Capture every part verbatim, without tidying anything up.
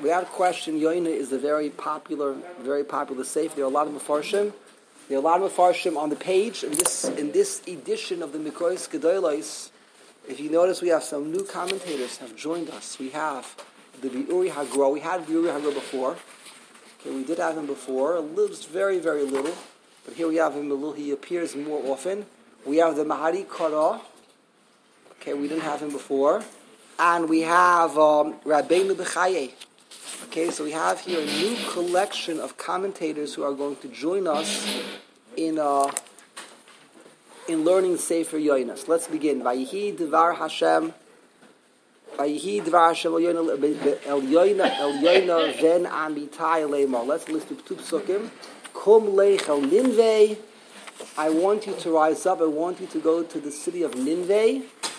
without question, Yoina is a very popular, very popular sefer. There are a lot of Mefarshim. There are a lot of Mefarshim on the page. In this in this edition of the Mikrois Gedolos, if you notice, we have some new commentators have joined us. We have the Biuri Hagro. We had Biuri Hagro before. Okay, we did have him before. A little, just very, very little. But here we have him a little. He appears more often. We have the Mahari Kara. Okay, we didn't have him before. And we have um, Rabbeinu Bechaye. Okay, so we have here a new collection of commentators who are going to join us in uh, in learning Sefer Yonos. Let's begin. Vayihi Dvar Hashem. Vayihi Dvar Hashem El Yoina El Yoina Ven Amitai Leimar. Let's list to two psukim. Kum Lech El Ninveh. I want you to rise up. I want you to go to the city of Ninveh.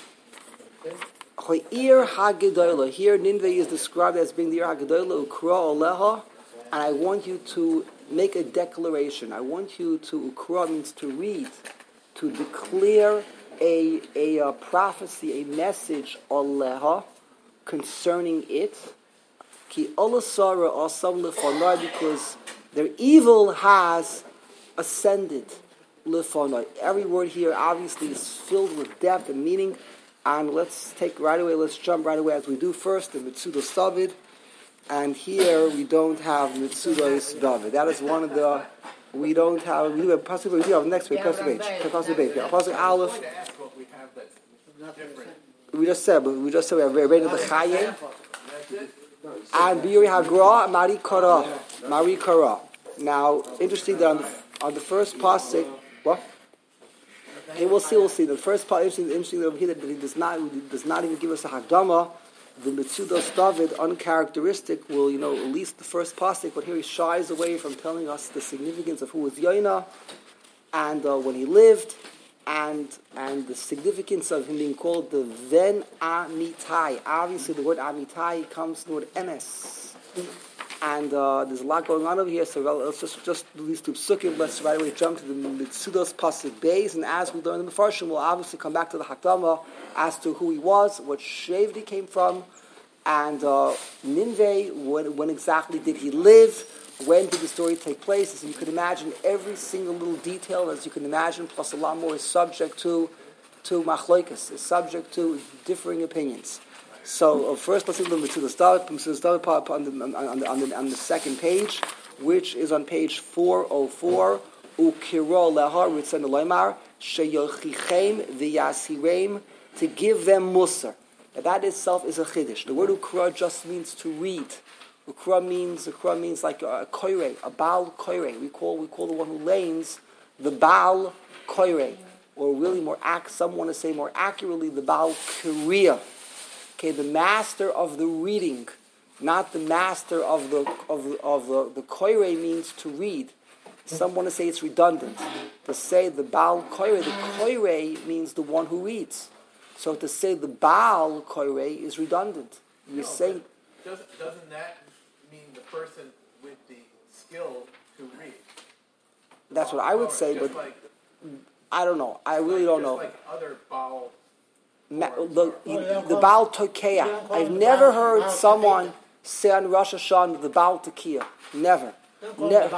Ir HaGedolah. Here, Ninveh is described as being the Ir HaGedolah, Ukra Oleha, and I want you to make a declaration. I want you to, Ukra means to read, to declare a, a, a prophecy, a message, Oleha, concerning it. Ki Olasara Asam Lefanai, because their evil has ascended Lefanai. Every word here obviously is filled with depth and meaning. And let's take right away, let's jump right away as we do first, the Mitzudos David. And here we don't have Mitzudos David. That is one of the, we don't have, we do have, possibly, we do have next week, possibly, possibly, yeah, possibly Aleph. We just said, we just said we have Rebbeinu Bechaye. And Biuri Hagra, Mari Kara. Mari Kara. Now, interesting that on the, on the first pasuk, what? Okay, we'll see. We'll see. The first part, interesting, interesting over here that he does not, he does not even give us a Hakdama. The Mitzudos David, uncharacteristic, will, you know, at least the first pasuk, but here he shies away from telling us the significance of who was Yoina and uh, when he lived, and and the significance of him being called the Ven Amitai. Obviously, the word Amitai comes from the word Emes. And uh, there's a lot going on over here, so let's just, just do these two psukim. Let's right away jump to the Mitzudos Pasuk Beis, and as we learn the Mefarshim, we'll obviously come back to the Hakdama as to who he was, what Shaved he came from, and uh, Ninveh, when, when exactly did he live, when did the story take place. As you can imagine, every single little detail, as you can imagine, plus a lot more, is subject to to machloikas, is subject to differing opinions. So uh, first, let's look at the Mitzudos David, Mitzudos David on the, on, the, on, the, on the second page, which is on page four oh four. Ukiro lehar ritzon loymar sheyochichem v'yasirem, to give them musar. Now that itself is a chiddush. The word ukra just means to read. Ukra means ukra means like a koire, a baal koire. We call we call the one who lanes the baal koire, or really more ac- some want to say more accurately the baal kriya. Okay, the master of the reading, not the master of the of the, of the the koire means to read. Some want to say it's redundant. To say the Baal koire, the koire means the one who reads. So to say the Baal koire is redundant. You're no, saying doesn't doesn't that mean the person with the skill to read? That's what I would say, but like, I don't know. I really like, don't just know. Like other Baal. Ma- the the Baal Tokeya. I've never heard someone say on Rosh Hashanah the Baal Tokeya. Never. Ne-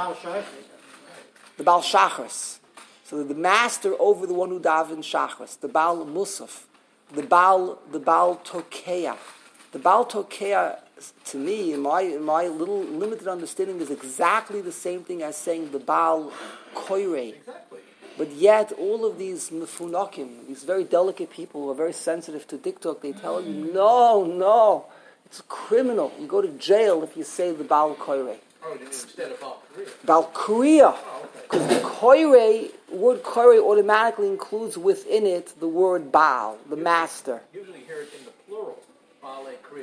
the Baal Shachris. So the master over the one who davens Shachris. The Baal Musaf. The Baal the Baal Tokeya. The Baal Tokeya, to me, in my in my little limited understanding, is exactly the same thing as saying the Baal Koire. Exactly. But yet, all of these mefunakim, these very delicate people who are very sensitive to diktuk, they tell you, no, no, it's a criminal. You go to jail if you say the Baal Koire. Oh, instead of Baal Korea. Baal Korea. Because the Koire, word Koire automatically includes within it the word Baal, the usually, master. Usually hear it in the plural, Baal Korea.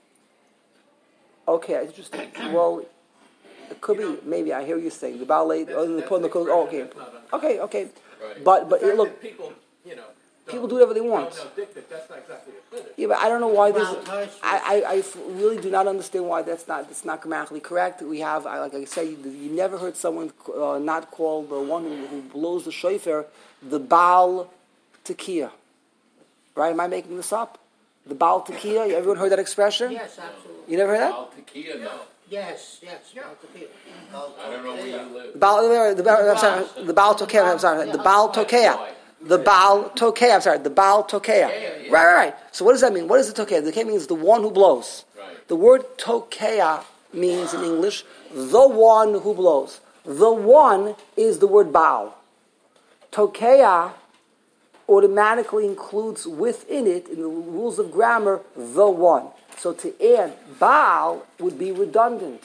Okay, interesting. Well, it could you be, know, maybe, I hear you saying, the ballet, oh, the, the, the, oh, okay. Okay, okay. Right. But, but the look, people, you know, people do whatever they want. No, no, dictate, that's not exactly a finish. Yeah, but I don't know why this, I, I, I really do not understand why that's not, that's not grammatically correct. We have, like I say, you, you never heard someone uh, not call the one who, who blows the shofar the Baal Tekiah. Right? Am I making this up? The Baal Tekiah. Everyone heard that expression? Yes, absolutely. You never heard that? Baal Tekiah, no. Yes, yes, yeah. Baal Tekiah. I don't know where you live. The Baal, the Baal, I'm sorry, the Baal Tokeah, I'm sorry, the Baal Tokeah. The Baal Tokeah, I'm sorry, the Baal Tokeah. Right, right, right. So what does that mean? What is the Tokeah? The Tokeah means the one who blows. Right. The word Tokeah means in English, the one who blows. The one is the word Baal. Tokeah automatically includes within it, in the rules of grammar, the one. So to add Baal would be redundant.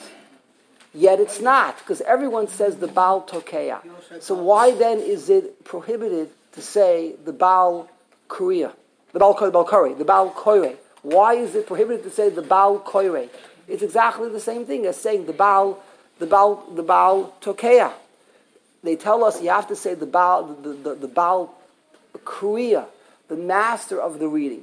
Yet it's not, because everyone says the Baal Tokeah. So why then is it prohibited to say the Baal Korea, the Baal the Baal Kore, the Baal Koire? Why is it prohibited to say the Baal Koire? It's exactly the same thing as saying the Baal, the Baal, the Baal Tokeah. They tell us you have to say the Baal, the the, the Baal Korea, the master of the reading.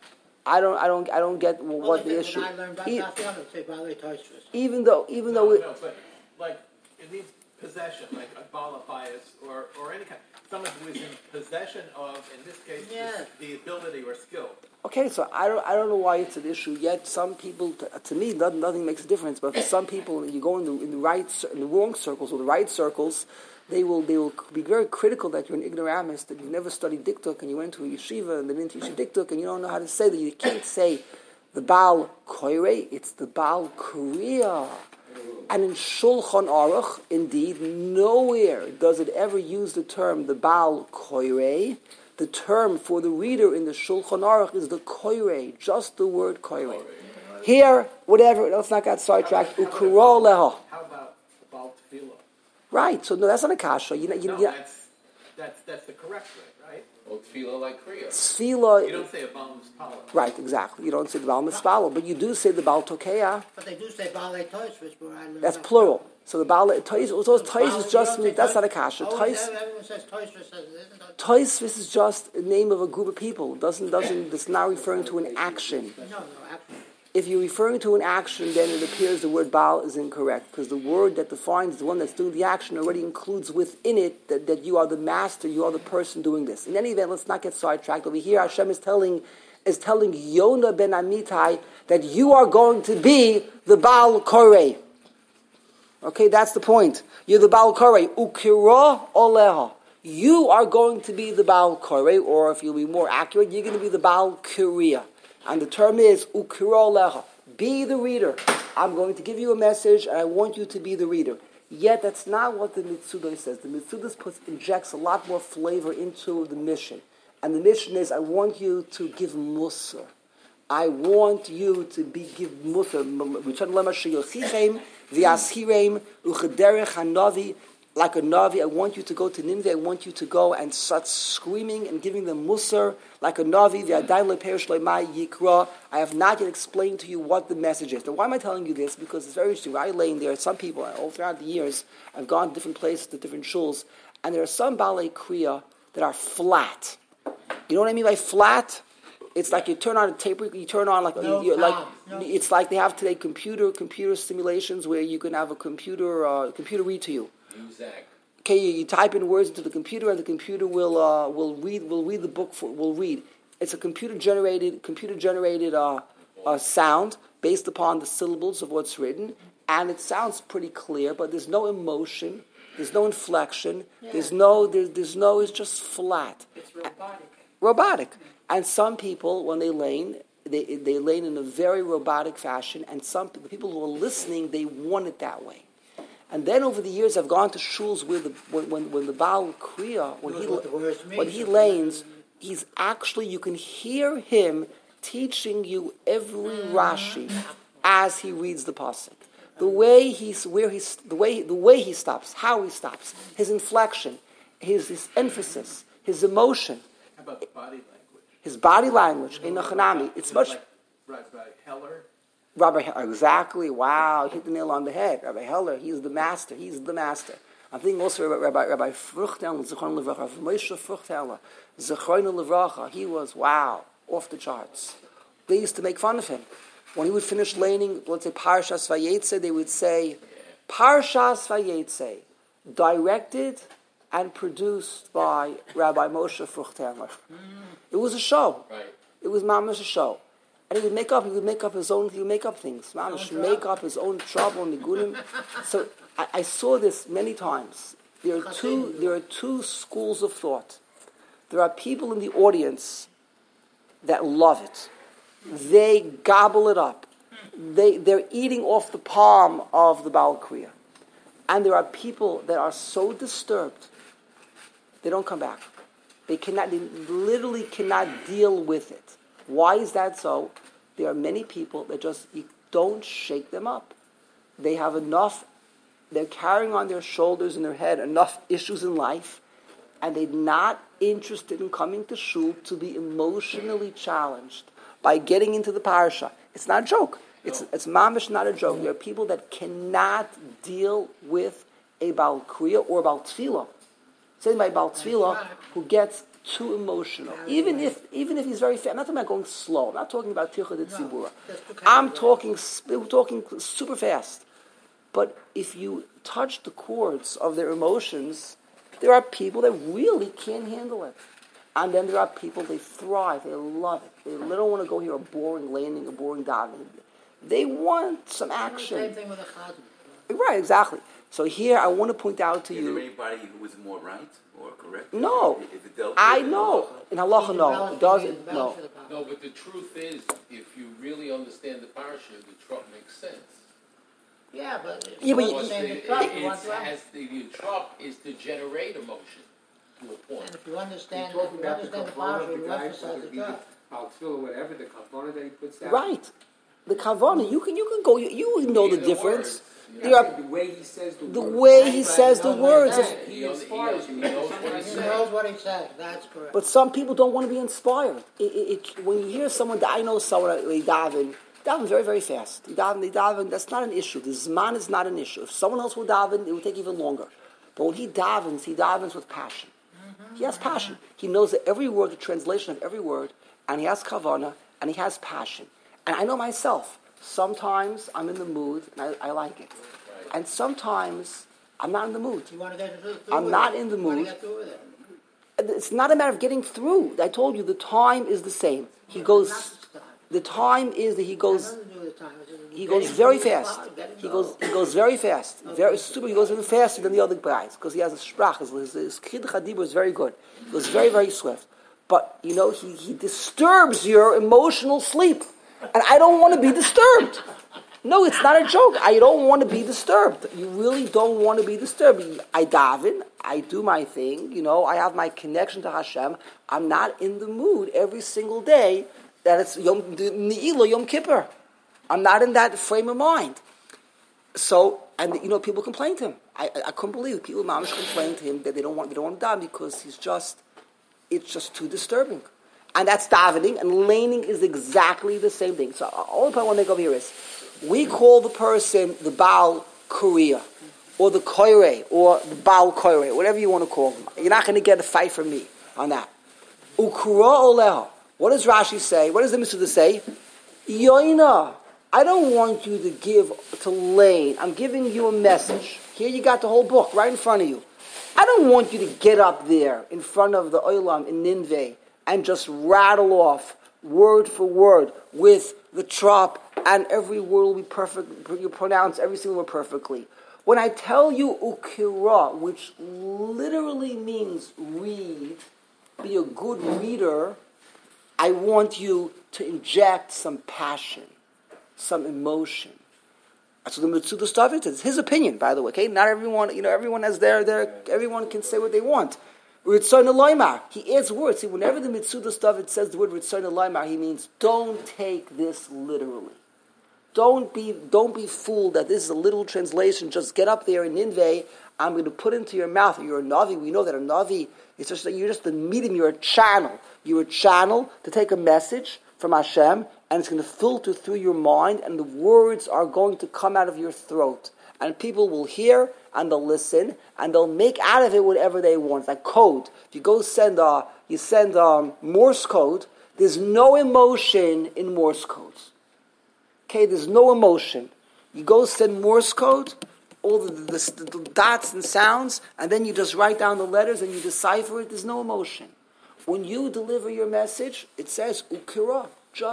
I don't, I don't, I don't get what Well, the issue. When I learned about E- that, I would say Balei Tosfos. even though, even No, though, it, no, but like it means possession, like a balabias or or any kind. Someone who is in possession of, in this case, Yeah. the ability or skill. okay, so I don't, I don't know why it's an issue. Yet some people, to, to me, nothing, nothing makes a difference. But for some people, you go in the in the right, cir- in the wrong circles or the right circles, they will they will be very critical that you're an ignoramus, that you never studied diktuk and you went to a yeshiva and they didn't teach you diktuk and you don't know how to say that. You can't say the Baal Koire, it's the Baal Korea. And in Shulchan Aruch, indeed, nowhere does it ever use the term the Baal Koire. The term for the reader in the Shulchan Aruch is the Koire, just the word Koire. Here, whatever, let's not get sidetracked. Ukuro leha. How about the Baal Tefillah? Right, so no, that's not a kasha. You know, you, No, you, that's that's that's the correct way, right? Well, tefillah like Kriya. Tefillah, You don't say a Baal Mispala. right, exactly. You don't say the Baal Mispalo, but you do say the Baal Tokeah. But they do say Balei Tosfos, where I learned That's that. plural. So the Baal Tois, those Tois Balei- is just you don't say that's not a Tosfos? kasha. Oh, Tois, everyone says Tosfos, says it isn't a- Toisvis is just a name of a group of people. It doesn't doesn't it's not referring to an action. No, no, actually. If you're referring to an action, then it appears the word Baal is incorrect, because the word that defines the one that's doing the action already includes within it that, that you are the master, you are the person doing this. In any event, let's not get sidetracked. Over here, Hashem is telling is telling Yonah ben Amittai that you are going to be the Baal Koreh. Okay, that's the point. You're the Baal Koreh. Ukira oleha. You are going to be the Baal Koreh, or if you'll be more accurate, you're going to be the Baal Kriya. And the term is Ukira oleha. Be the reader. I'm going to give you a message, and I want you to be the reader. Yet that's not what the Mitzudos says. The Mitzudos puts injects a lot more flavor into the mission. And the mission is, I want you to give Musar. I want you to be give Musar. Like a Navi, I want you to go to Nineveh. I want you to go and start screaming and giving them Musar. Like a Navi, I have not yet explained to you what the message is. Now, why am I telling you this? Because it's very interesting. I lay in there, some people, all throughout the years, I've gone to different places, to different shuls, and there are some Balei Kriya that are flat. You know what I mean by flat? It's like you turn on a tape, you turn on like, No, you, like no. it's like they have today computer computer simulations where you can have a computer uh, computer read to you. Muzak. Okay, you, you type in words into the computer, and the computer will uh, will read will read the book for will read. It's a computer generated computer generated uh, uh, sound based upon the syllables of what's written, and it sounds pretty clear, but there's no emotion, there's no inflection, Yeah. there's no there's, there's no it's just flat. It's robotic. Robotic. And some people, when they lane, they they lane in a very robotic fashion, and some the people who are listening, they want it that way. And then over the years, I've gone to shuls where the when when, when the Baal Kriya, when Knows he what the words mean. when he lanes, he's actually you can hear him teaching you every Rashi as he reads the pasuk. The way he's where he's the way the way he stops, how he stops, his inflection, his his emphasis, his emotion. How about the body language? His body language in Nachanami, it's much. Like Rabbi Heller. Rabbi Heller, exactly. Wow, you hit the nail on the head. Rabbi Heller, he's the master. He's the master. I'm thinking also Rabbi Rabbi, Rabbi Fruchtel, Zechron Levracha, Moshe Fruchtel, Zechron Levracha. He was wow, off the charts. They used to make fun of him when he would finish laning. Let's say Parshas Vayetze, they would say Parshas Vayetze, directed and produced by Rabbi Moshe Fruchthaler. It was a show. Right. It was mamash a show. And he would make up, he would make up his own, he would make up things. Mamish, make up his own trouble and nigunim. So I, I saw this many times. There are two, there are two schools of thought. There are people in the audience that love it. They gobble it up. They, they're eating off the palm of the Baal Kriya. And there are people that are so disturbed, they don't come back. They cannot, they literally cannot deal with it. Why is that so? There are many people that just, you don't shake them up. They have enough, they're carrying on their shoulders and their head enough issues in life, and they're not interested in coming to shul to be emotionally challenged by getting into the parasha. It's not a joke. It's, it's mamish, not a joke. There are people that cannot deal with a Baal Kriya or Baal Tefillah. Say by Baal Tefillah who gets too emotional. Even if even if he's very fast. I'm not talking about going slow. I'm not talking about Tircha de Tzibura. I'm talking, I'm talking super fast. But if you touch the chords of their emotions, there are people that really can't handle it. And then there are people, they thrive, they love it. They don't want to go hear a boring landing, a boring diving. They want some action. Same thing with a chazan. Right, exactly. So here I want to point out to Is you. there anybody who was more right or correct? No. If it dealt I with- know. In halacha, no. It doesn't, no. No, but the truth is, if you really understand the parasha, the trop makes sense. Yeah, but if Yeah, you but you- understand the It- trop, you it's- want to have- has the, the trop is to generate emotion to a and point. if you understand, You're if talking you about the understand the kavana, parasha, the you guy emphasize who the would be trop. Al Tefillah, whatever, the kavana that he puts down. Right. The kavana, you can you can go, you, you know the Either difference. words, you There know, are, The way he says the the words. way he Right, says he the knows what words. he is- says. He, knows- he, knows- he knows what he's He saying. knows what he says. That's correct. But some people don't want to be inspired. It, it, it, when you hear someone, I know someone, they daven, daven very, very fast. They daven, they daven, that's not an issue. The zman is not an issue. If someone else would daven, it would take even longer. But when he davens, he davens with passion. He has passion. He knows that every word, the translation of every word, and he has kavanah, and he has passion. And I know myself, sometimes I'm in the mood, and I, I like it. And sometimes I'm not in the mood. You want to get through, through I'm with not it. in the You want to mood. get through with it. It's not a matter of getting through. I told you the time is the same. He goes, Not this time. the time is that he It has goes, nothing to do with the time. It's just he getting goes very through the fast. cloud, getting He through. goes, he goes very fast. Very super. He goes even faster than the other guys because he has a sprach. His, his, his kid chadibur is very good. He goes very, very swift. But, you know, he, he disturbs your emotional sleep. And I don't want to be disturbed. No, it's not a joke. I don't want to be disturbed. You really don't want to be disturbed. I daven. I do my thing. You know, I have my connection to Hashem. I'm not in the mood every single day that it's Yom Ne'ilah, Yom Kippur. I'm not in that frame of mind. So, and you know, people complain to him. I, I, I couldn't believe it. People, mamish, complain to him that they don't want, they don't want to daven because he's just, it's just too disturbing. And that's davening, and laning is exactly the same thing. So, all the point I want to make over here is, we call the person the Baal Kriya, or the Koire, or the Baal Koire, whatever you want to call them. You're not going to get a fight from me on that. Ukura oleha. What does Rashi say? What does the Mitzvah say? Yoina. I don't want you to give to lane. I'm giving you a message. Here you got the whole book right in front of you. I don't want you to get up there in front of the Olam in Nineveh and just rattle off word for word with the trop, and every word will be perfect. You pronounce every single word perfectly. When I tell you ukira, which literally means read, be a good reader, I want you to inject some passion, some emotion. That's what the Mitzuda stuff is. It's his opinion, by the way. Okay, not everyone. You know, everyone has their their. Everyone can say what they want. Ritzon Eloymar. He adds words. See, whenever the Mitzuda stuff it says the word Ritzon Eloymar, he means don't take this literally. Don't be don't be fooled that this is a literal translation. Just get up there in Nineveh. I'm going to put into your mouth. You're a navi. We know that a navi is just you're just a medium. You're a channel. You're a channel to take a message from Hashem, and it's going to filter through your mind, and the words are going to come out of your throat. And people will hear, and they'll listen, and they'll make out of it whatever they want. It's like code. If you go send, uh, you send um, Morse code, there's no emotion in Morse code. Okay, there's no emotion. You go send Morse code, all the, the, the, the dots and sounds, and then you just write down the letters and you decipher it. There's no emotion. When you deliver your message, it says ukira. Just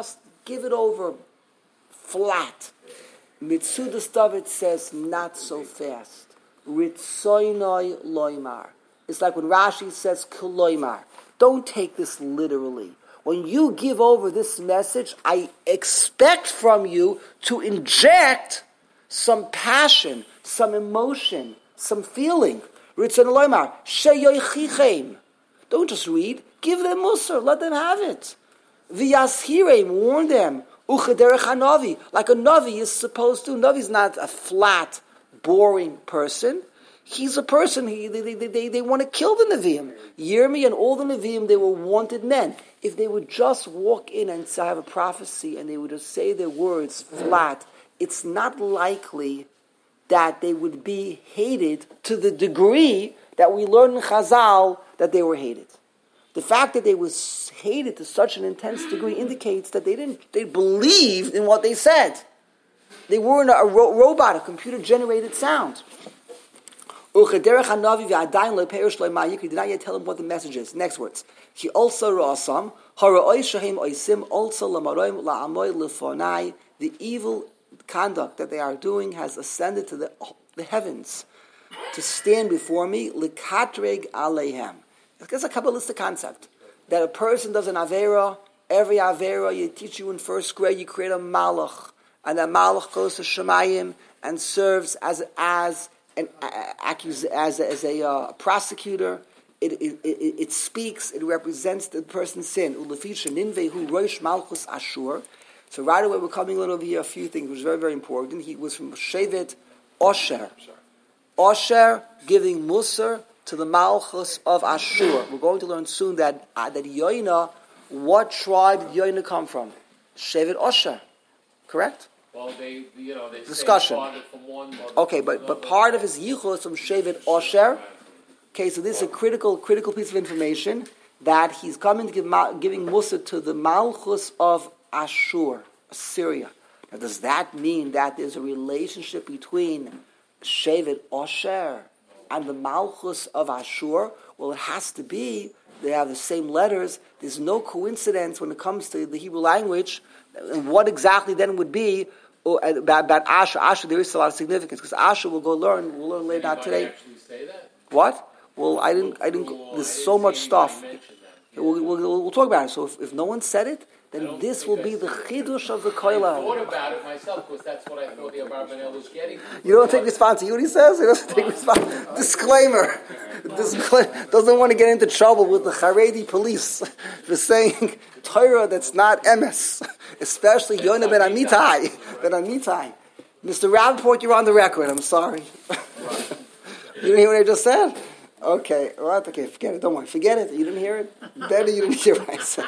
Give it over flat. Mitzudas David says, not so fast. Ritzoinoi loimar. It's like when Rashi says, kuloimar. Don't take this literally. When you give over this message, I expect from you to inject some passion, some emotion, some feeling. Ritzoinoi loimar. Sheyoichichem. Don't just read. Give them musar. Let them have it. V'yashirem. Warn them. Uchederech hanavi. Like a navi is supposed to. Navi is not a flat, boring person. He's a person, he, they, they, they, they want to kill the Nevi'im. Yirmi and all the Nevi'im, they were wanted men. If they would just walk in and have a prophecy and they would just say their words flat, it's not likely that they would be hated to the degree that we learn in Chazal that they were hated. The fact that they were hated to such an intense degree indicates that they didn't, they believed in what they said. They weren't a ro- robot, a computer-generated sound. He did not yet tell him what the message is. Next words. He also rasam the evil conduct that they are doing has ascended to the, the heavens to stand before me. Likatreg aleihem. It's a Kabbalistic concept that a person does an avera. Every avera you teach you in first grade, you create a malach, and that malach goes to Shemayim and serves as as an accus as a, as a uh, prosecutor. It, it, it, it speaks. It represents the person's sin. Ulefisha ninvehu roish malchus ashur. So right away we're coming over here a few things which is very very important. He was from Shevet Osher. Osher giving musar to the malchus of Ashur. We're going to learn soon that uh, that Yoina, what tribe did Yoina come from? Shevet Osher, correct? Well, they, you know, they discussion. Say from one okay, but but part of his yichus from Shevet Osher. Okay, so this is a critical critical piece of information that he's coming to give giving Musa to the Malchus of Ashur, Assyria. Now, does that mean that there's a relationship between Shevet Osher and the Malchus of Ashur? Well, it has to be. They have the same letters. There's no coincidence when it comes to the Hebrew language. And what exactly then would be about, about Asher? Asher, there is a lot of significance because Asher will go learn. We'll learn later on today. Actually say that? What? Well, I didn't. I didn't. Oh, there's I didn't so much stuff. We'll, we'll, we'll, we'll talk about it. So if, if no one said it, then this will be the chidush of the koila. I thought about it myself because that's what I thought the Abarbanel was getting. You don't take responsibility. You know what he says? He doesn't take responsibility. Disclaimer. Disclaimer. Doesn't want to get into trouble with the Haredi police for saying Torah that's not emes, especially Yonah ben Amitai. Ben Amitai. Mister Rappaport, you're on the record. I'm sorry. You didn't hear what I just said? Okay, right, okay, forget it, don't worry. Forget it, you didn't hear it? Then you didn't hear what I said.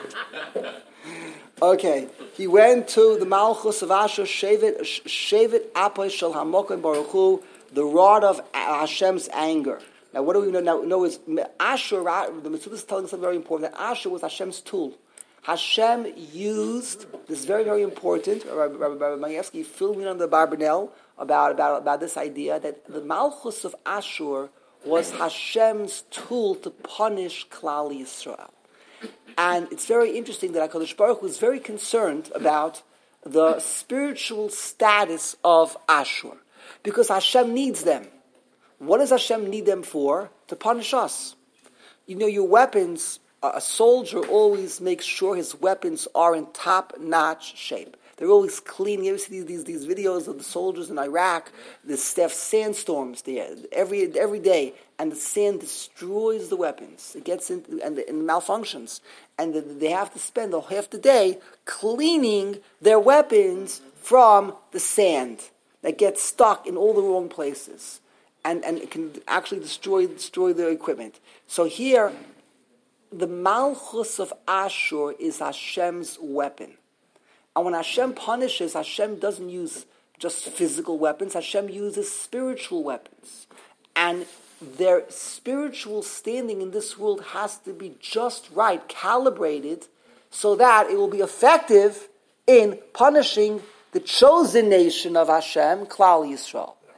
Okay, he went to the Malchus of Asher, Shevet, Shevet Apoy Shel HaMokim Baruch Hu, the rod of Hashem's anger. Now, what do we know now? Know is Asher, the Mitzvah is telling us something very important, that Asher was Hashem's tool. Hashem used, this is very, very important, Rabbi Mayevsky filled me on the Barbanel about, about, about this idea that the Malchus of Ashur was Hashem's tool to punish Klal Yisrael. And it's very interesting that HaKadosh Baruch Hu was very concerned about the spiritual status of Ashur. Because Hashem needs them. What does Hashem need them for? To punish us. You know, your weapons, a soldier always makes sure his weapons are in top-notch shape. They're always clean. You ever see these, these, these videos of the soldiers in Iraq? The stuff, sandstorms there every every day, and the sand destroys the weapons. It gets into and, the, and malfunctions, and the, they have to spend the, half the day cleaning their weapons from the sand that gets stuck in all the wrong places, and and it can actually destroy destroy their equipment. So here, the Malchus of Ashur is Hashem's weapon. And when Hashem punishes, Hashem doesn't use just physical weapons. Hashem uses spiritual weapons. And their spiritual standing in this world has to be just right, calibrated, so that it will be effective in punishing the chosen nation of Hashem, Klal Yisrael.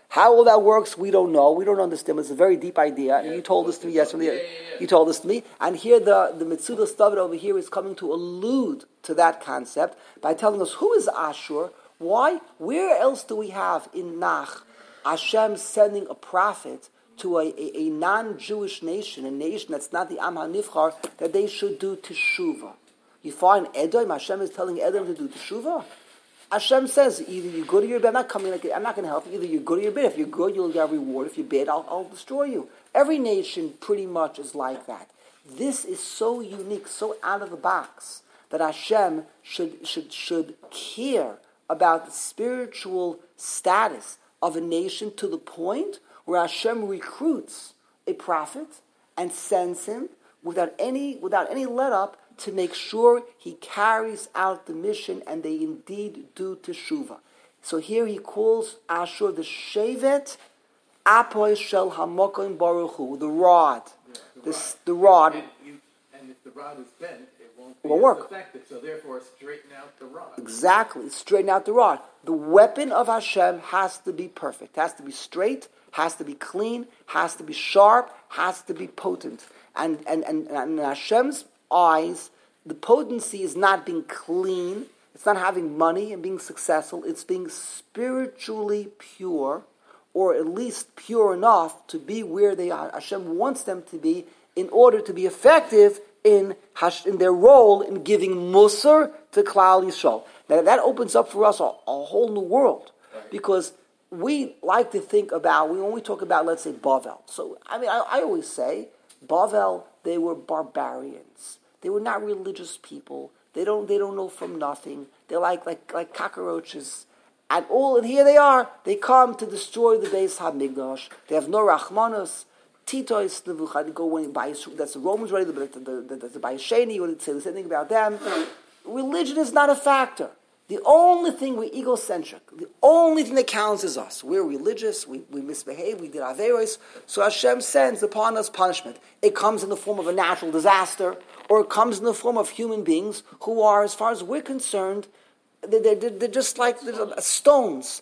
How all that works, we don't know. We don't understand. It's a very deep idea. Yeah, you told this to me yesterday. yeah, yeah, yeah. You told this to me. And here the, the Mitzudas David over here is coming to allude to that concept by telling us who is Ashur. Why? Where else do we have in Nach Hashem sending a prophet to a, a, a non-Jewish nation, a nation that's not the Am HaNivchar, that they should do Teshuvah? You find Edom, Hashem is telling Edom to do Teshuvah. Hashem says, either you're good or you're bad. I'm not coming. Like, I'm not going to help you. Either you're good or you're bad. If you're good, you'll get a reward. If you're bad, I'll, I'll destroy you. Every nation pretty much is like that. This is so unique, so out of the box, that Hashem should should should care about the spiritual status of a nation to the point where Hashem recruits a prophet and sends him without any without any let up to make sure he carries out the mission and they indeed do teshuvah. So here he calls Ashur the Shevet Apoy Shel Hamokim Baruch Hu, the rod. Yeah, the This, rod. the rod. And, you, and if the rod is bent, it won't be Won't as work. effective. So therefore, straighten out the rod. Exactly. Straighten out the rod. The weapon of Hashem has to be perfect. Has to be straight, has to be clean, has to be sharp, has to be potent. And, and, and, and in Hashem's eyes, the potency is not being clean, it's not having money and being successful, it's being spiritually pure, or at least pure enough to be where they are. Hashem wants them to be in order to be effective in, Hash, in their role in giving Musar to Klal Yisrael. Now that opens up for us a, a whole new world, because we like to think about, when we talk about, let's say, Bavel. So, I mean, I, I always say, Bavel, they were barbarians. They were not religious people. They don't they don't know from nothing. They're like like like cockroaches. And all and here they are. They come to destroy the Beis HaMikdash. They have no Rachmanos. Tito is the go when by that's the Romans ready, but the the the, the Bayesheni, you would say the same thing about them. Religion is not a factor. The only thing we're egocentric. The only thing that counts is us. We're religious. We, we misbehave. We did averos. So Hashem sends upon us punishment. It comes in the form of a natural disaster, or it comes in the form of human beings who are, as far as we're concerned, they're, they're, they're just like stones,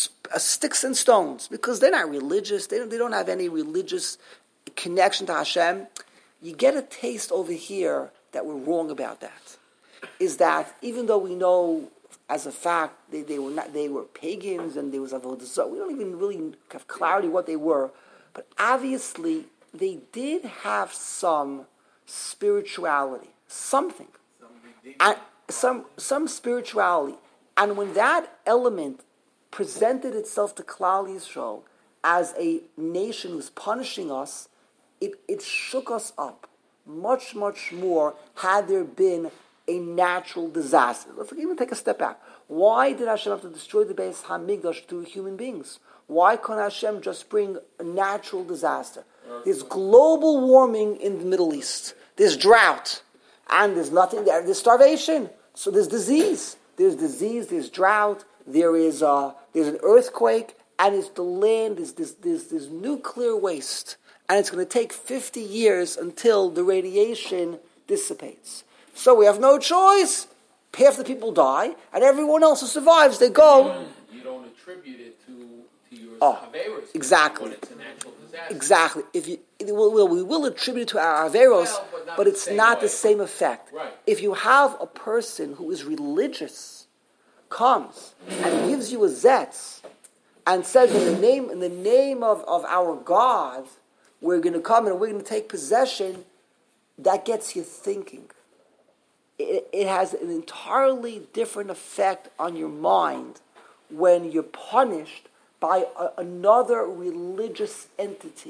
sticks and stones, because they're not religious. They don't, they don't have any religious connection to Hashem. You get a taste over here that we're wrong about that. Is that even though we know as a fact they, they were not they were pagans and there was avodah zarah, we don't even really have clarity what they were, but obviously they did have some spirituality, something, and some some spirituality, and when that element presented itself to Klal Yisrael as a nation who's punishing us, it it shook us up much much more had there been a natural disaster. Let's even take a step back. Why did Hashem have to destroy the Beis HaMikdash through human beings? Why couldn't Hashem just bring a natural disaster? There's global warming in the Middle East. There's drought. And there's nothing there. There's starvation. So there's disease. There's disease, there's drought, there is uh, there's an earthquake, and it's the land, there's, there's, there's, there's nuclear waste. And it's going to take fifty years until the radiation dissipates. So we have no choice. Half the people die, and everyone else who survives, they go. You don't attribute it to, to your Oh, Averos. exactly. When it's a natural disaster. Exactly. If you, it will, will, we will attribute it to our Averos, Well, but not but the it's same not way. the same effect. Right. If you have a person who is religious, comes and gives you a zetz, and says in the name in the name of, of our God, we're going to come and we're going to take possession, that gets you thinking. It, it has an entirely different effect on your mind when you're punished by a, another religious entity.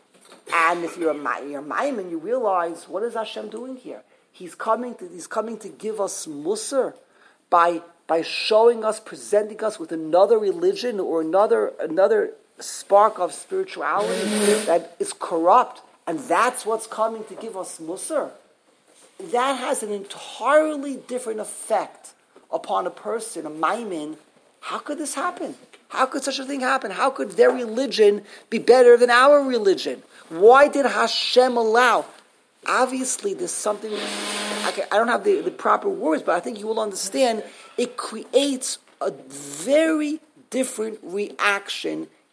And if you're a you're a Maimon, you realize, what is Hashem doing here? He's coming to He's coming to give us Musar by by showing us, presenting us with another religion or another another spark of spirituality that is corrupt, and that's what's coming to give us Musar. That has an entirely different effect upon a person, a Maimon. How could this happen? How could such a thing happen? How could their religion be better than our religion? Why did Hashem allow? Obviously, there's something, I, can, I don't have the, the proper words, but I think you will understand, it creates a very different reaction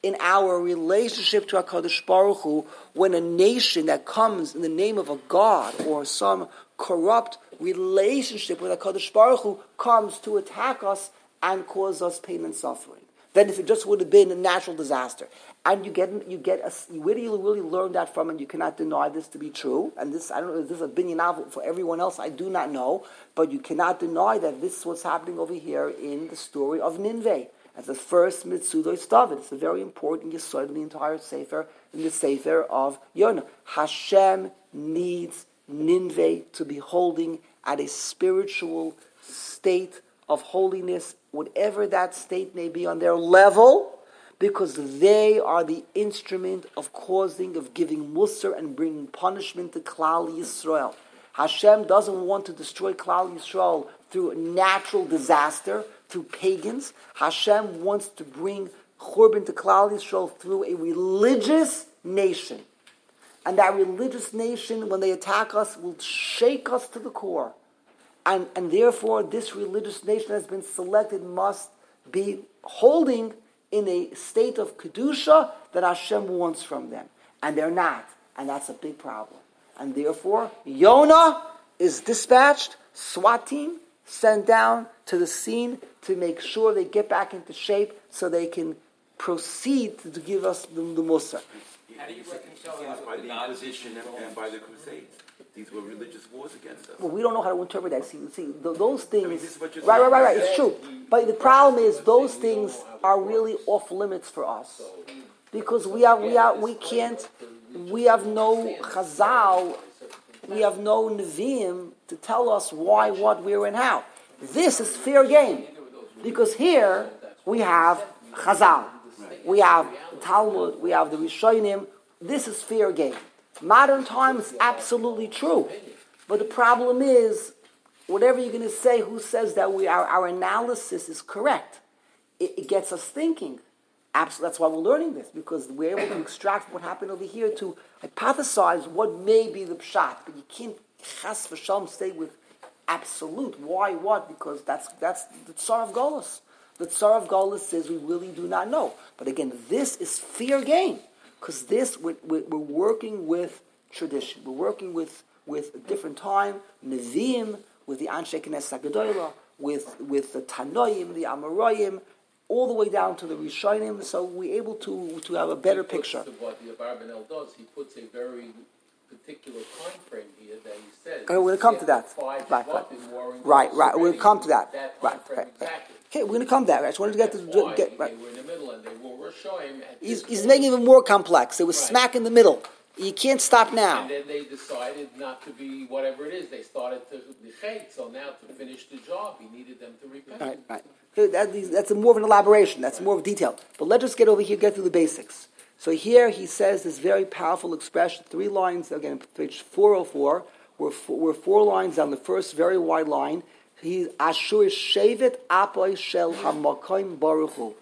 in our relationship to HaKadosh Baruch Hu when a nation that comes in the name of a god or some corrupt relationship with HaKadosh Baruch Hu comes to attack us and cause us pain and suffering. Then if it just would have been a natural disaster. And you get, you get a, where do you really learn that from? And you cannot deny this to be true. And this, I don't know, is this a binyan novel for everyone else? I do not know. But you cannot deny that this is what's happening over here in the story of Nineveh. As the first Mitzudos David. It's a very important yesod in the entire Sefer, in the Sefer of Yonah. Hashem needs Nineveh to be holding at a spiritual state of holiness, whatever that state may be on their level, because they are the instrument of causing, of giving musar and bringing punishment to Klal Yisrael. Hashem doesn't want to destroy Klal Yisrael through a natural disaster, through pagans. Hashem wants to bring Churban to Klal Yisrael through a religious nation. And that religious nation, when they attack us, will shake us to the core. And, and therefore, this religious nation that has been selected must be holding in a state of Kedusha that Hashem wants from them. And they're not. And that's a big problem. And therefore, Yonah is dispatched, SWAT team, sent down to the scene to make sure they get back into shape so they can proceed to, to give us the, the Musar. How do you reconcile that by the Inquisition and, and by the Crusades? These were religious wars against us. Well, we don't know how to interpret that. See, see th- those things. I mean, this is what you're right, right, saying. right, right. It's true. But the problem is, those things are really off limits for us because we have, we have, we can't. We have no Chazal. We have no Nevi'im to tell us why, what, where, and how. This is fair game because here we have Chazal, we have the Talmud, we have the Rishonim. This is fair game. Modern times, absolutely true. But the problem is, whatever you're going to say, who says that we our, our analysis is correct? It, it gets us thinking. Absolutely, that's why we're learning this, because we're able to extract what happened over here to hypothesize what may be the pshat. But you can't chas v'shalom stay with absolute. Why, what? Because that's that's the Tsar of Golus. The Tsar of Golus says we really do not know. But again, this is fair game. Because this, we're, we're working with tradition. We're working with, with a different time, Nevi'im, with the Anshe Knesset HaGedolah, with, with the Tanoim, the Amoraim, all the way down to the Rishonim, so we're able to, to have a better he puts picture. The, what the Abarbanel does, he puts a very particular time frame here that he says. Okay, we're going to come to that. Five Right, right, right. Right, right. We're going to come to that. that Right, frame right, right. exactly. Okay, we're going to come to that. I just wanted to get to Why? get right. They were in the middle and they were Rishonim at He's, this he's point. making it even more complex. It was Right. smack in the middle. You can't stop now. And then they decided not to be whatever it is. They started to be chait. So now to finish the job, he needed them to repent. Right, right. Okay, that, that's a more of an elaboration. That's more of a detail. But let's just get over here, get through the basics. So here he says this very powerful expression, three lines, again, page four oh four. We're four, we're four lines down the first very wide line. He Ashur Shevet Apoy Shel Hamakoim Baruch Hu.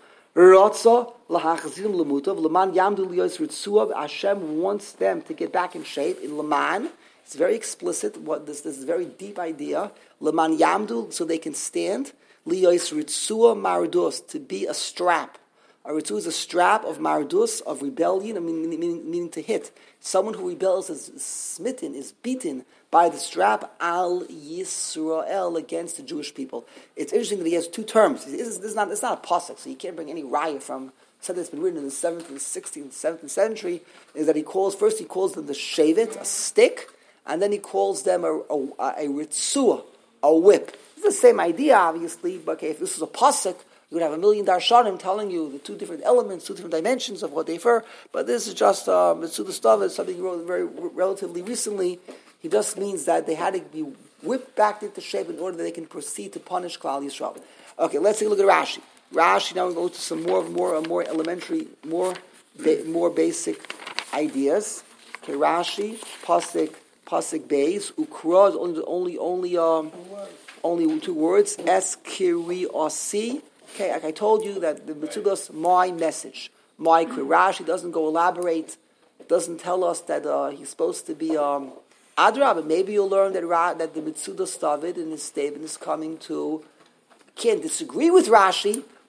Rotza lahachzirim lemutav leman yamdu liyos ritzuav. Hashem wants them to get back in shape in leman. It's very explicit. What this this is a very deep idea. Leman yamdu, so they can stand. Liyos ritzua mardus, to be a strap. A ritzua is a strap of mardus, of rebellion, meaning, meaning, meaning to hit. Someone who rebels is smitten, is beaten by the strap al Yisrael against the Jewish people. It's interesting that he has two terms. This is, this is not, it's not a pasuk, so you can't bring any raya from something that's been written in the seventh, and sixteenth, seventeenth century. Is that he calls first he calls them the shevet, a stick, and then he calls them a a, a ritzua, a whip. It's the same idea, obviously. But okay, if this was a pasuk, you would have a million darshanim telling you the two different elements, two different dimensions of what they refer. But this is just uh, Mitzudas David, something he wrote very relatively recently. He just means that they had to be whipped back into shape in order that they can proceed to punish Klal Yisrael. Okay, let's take a look at Rashi. Rashi, now we go to some more, more, more elementary, more, ba- more basic ideas. Okay, Rashi, pasuk, pasuk beis, ukra is only, only, only, um, only two words. Es kiri osi. Okay, like I told you that the Mitzudas, my message, my Rashi doesn't go elaborate, doesn't tell us that uh, he's supposed to be. Um, Adra, but maybe you'll learn that Ra, that the Mitzudas David in his statement is coming to, can't disagree with Rashi,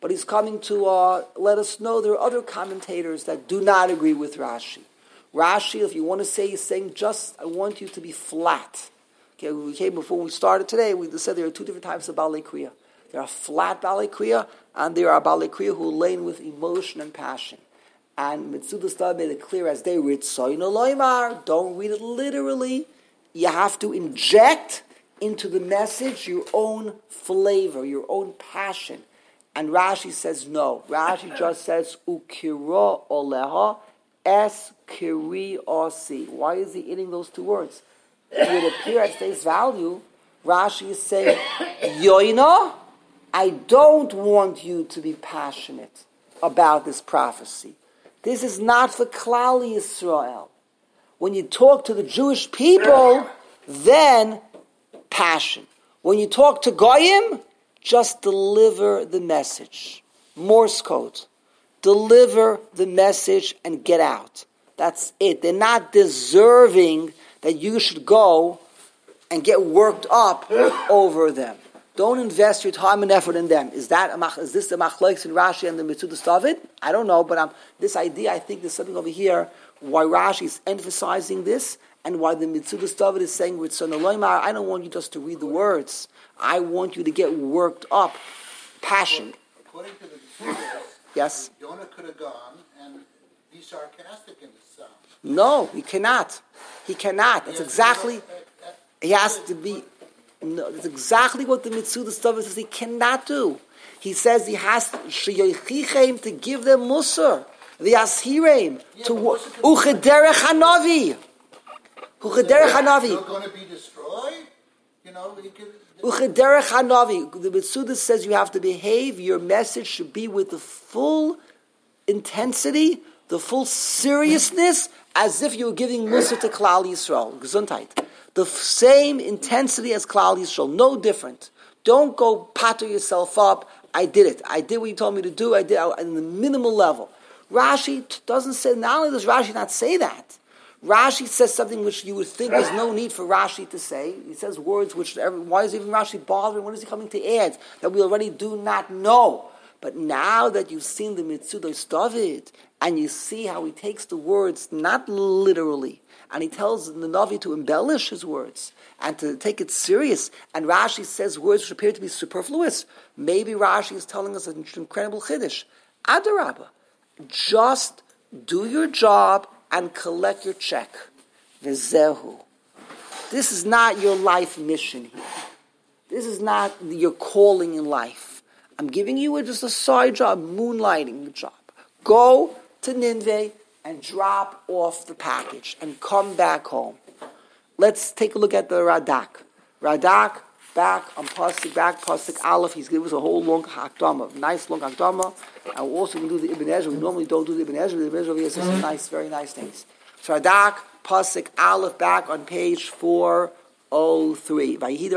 but he's coming to uh, let us know there are other commentators that do not agree with Rashi. Rashi, if you want to say, he's saying, just, I want you to be flat. Okay, we came before we started today, we said there are two different types of Balei Kriya. There are flat Balei Kriya, and there are Balei Kriya who are laden with emotion and passion. And Mitzudas Stav made it clear as they read, Soino Loimar, don't read it literally. You have to inject into the message your own flavor, your own passion. And Rashi says no. Rashi just says, Ukiro Oleha, Es Kiri Osi. Why is he eating those two words? It would appear at face value, Rashi is saying, Yoina, I don't want you to be passionate about this prophecy. This is not for Klal Yisrael. When you talk to the Jewish people, then passion. When you talk to Goyim, just deliver the message. Morse code. Deliver the message and get out. That's it. They're not deserving that you should go and get worked up over them. Don't invest your time and effort in them. Is that a, is this the Machlokes in Rashi and the Mitzudas David? I don't know, but um, this idea, I think there's something over here why Rashi is emphasizing this and why the Mitzudas David is saying with Son Eloimar, I don't want you just to read the words. I want you to get worked up, passion. According to the Mitzudas, yes. Yonah could have gone and be sarcastic in his sound. No, he cannot. He cannot. That's exactly. He has to be. No, that's exactly what the Mitzudas David says he cannot do. He says he has sheyochichem to give them musar, the ashireim to uchederech hanavi, uchederech hanavi. They're going to be destroyed. You know, he could. Uchederech hanavi. The Mitzudas says you have to behave. Your message should be with the full intensity, the full seriousness, as if you were giving musar to Klal Yisrael. Gesundheit. The same intensity as Klal Yisrael, no different. Don't go patter yourself up. I did it. I did what you told me to do. I did it in the minimal level. Rashi doesn't say, not only does Rashi not say that, Rashi says something which you would think there's no need for Rashi to say. He says words which, every, why is even Rashi bothering? What is he coming to add that we already do not know? But now that you've seen the Mitzudas David, and you see how he takes the words not literally, and he tells the Navi to embellish his words and to take it serious. And Rashi says words which appear to be superfluous. Maybe Rashi is telling us an incredible chiddush. Adarabba, just do your job and collect your check. V'zehu. This is not your life mission here. This is not your calling in life. I'm giving you a, just a side job, moonlighting job. Go to Nineveh and drop off the package and come back home. Let's take a look at the Radak. Radak, back on Pasuk, back Pasuk Aleph, he's given us a whole long Hakdama, nice long Hakdama. And we're also going to do the Ibn Ezra. We normally don't do the Ibn Ezra, but the Ibn Ezra says some nice, very nice things. So Radak, Pasuk Aleph, back on page four oh three.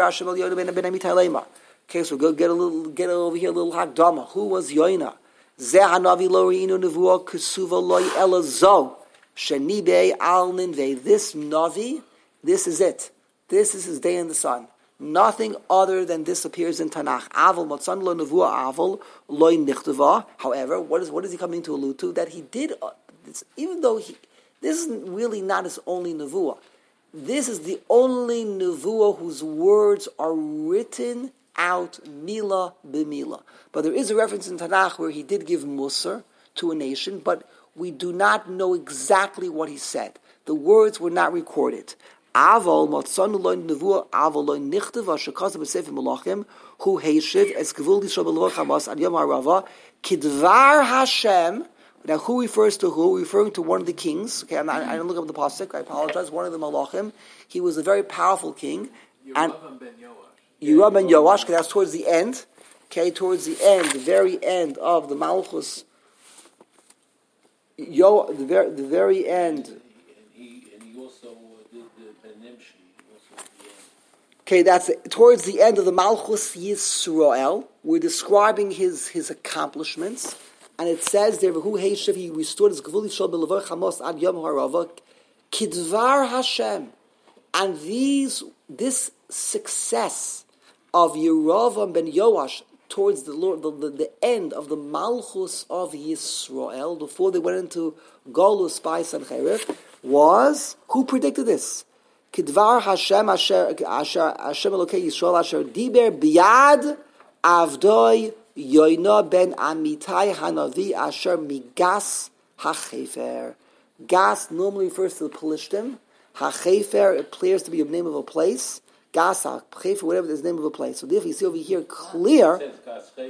Okay, so we'll go get a little, get over here a little Hakdama. Who was Yoina? Zeh hanavi lo reinu nevuah kesuva lo elazo shenibe al ninveh. This navi, this is it. This is his day in the sun. Nothing other than this appears in Tanakh. Aval matzan lo nevuah aval lo nichtava. However, what is what is he coming to allude to? That he did, uh, this, even though he, this is really not his only nevuah. This is the only nevuah whose words are written out mila b'mila. But there is a reference in Tanakh where he did give musar to a nation, but we do not know exactly what he said. The words were not recorded. Aval matzanu lo nevuah aval lo nichtav ashakasav b'sefer malachim hu heishiv es gevul yisrael b'lo chamas ad yom harava kidvar Hashem. Now, who refers to who? Referring to one of the kings. Okay, I'm not, I didn't look up the pasuk. I apologize. One of the malachim. He was a very powerful king. And Yerubbam ben Yoash, because that's towards the end. Okay, towards the end, the very end of the Malchus. Yo, the very, the very end. And he, and he also did the Ben Nimshi, also at the end. Okay, that's it. Towards the end of the Malchus Yisrael. We're describing his, his accomplishments. And it says there, "Who Heishiv, he restored his Gevul Yisrael b'Levar Chamos ad Yom Harava Kidvar Hashem." And these, this success of Yerovam ben Yoash towards the Lord, the, the, the end of the Malchus of Yisrael, before they went into Golus by Sancherib, was, who predicted this? Kidvar Hashem Asher Hashem Elokei Yisrael Asher Diber Biad Avdoi Yoina ben Amitai Hanavi Asher Migas HaChefer. Gas normally refers to the Pelishtim. HaChefer, it appears to be the name of a place. Gas HaChefer, whatever is the name of a place. So therefore you see over here clear, the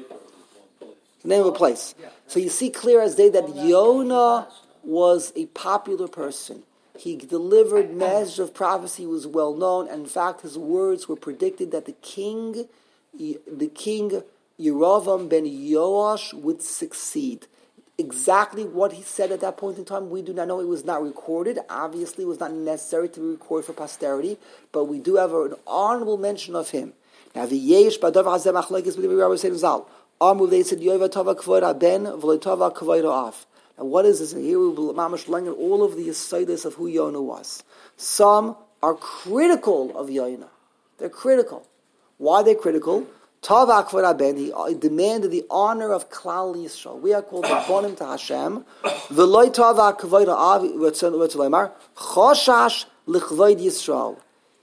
name of a place. So you see clear as day that Yonah was a popular person. He delivered message of prophecy, was well known, and in fact his words were predicted that the king, the king Yeravam ben Yoash would succeed. Exactly what he said at that point in time, we do not know. It was not recorded. Obviously, it was not necessary to be recorded for posterity, but we do have an honorable mention of him. Now, the Yesh Badav Hazem Achlekes with the Rabbi Sayyid Zal. Amru, they said, Yoeva Tova Kvoid Ben, V'Tova Kvoid Af. Now, what is this? And here we will mamash learn all of the asaidas of who Yonah was. Some are critical of Yonah. They're critical. Why are they critical? Tova Kvoid Ben, he demanded the honor of Klal Yisrael. We are called Rabbonim to Hashem. V'Loi Tova Kvoid Av, V'Tzolemar, Choshash L'Kvoid Yisrael.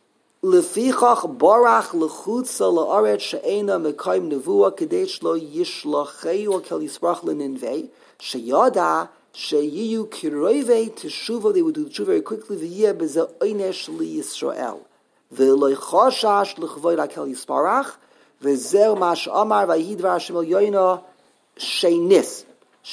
Lefichach Barach L'Chutza L'Aret She'ena Mekayim Nevuah Kadesh Lo Yishlacheu Kel Yisbrach L'Ninvei. Sheyada sheyiyu kiroivei teshuva, they would do the tshuva very quickly. V'yeh b'zeh oynesh li Yisrael v'loi choshash l'chvoid akel yisparach v'zeh mash amar v'yidvar Hashem el Yoina sheinis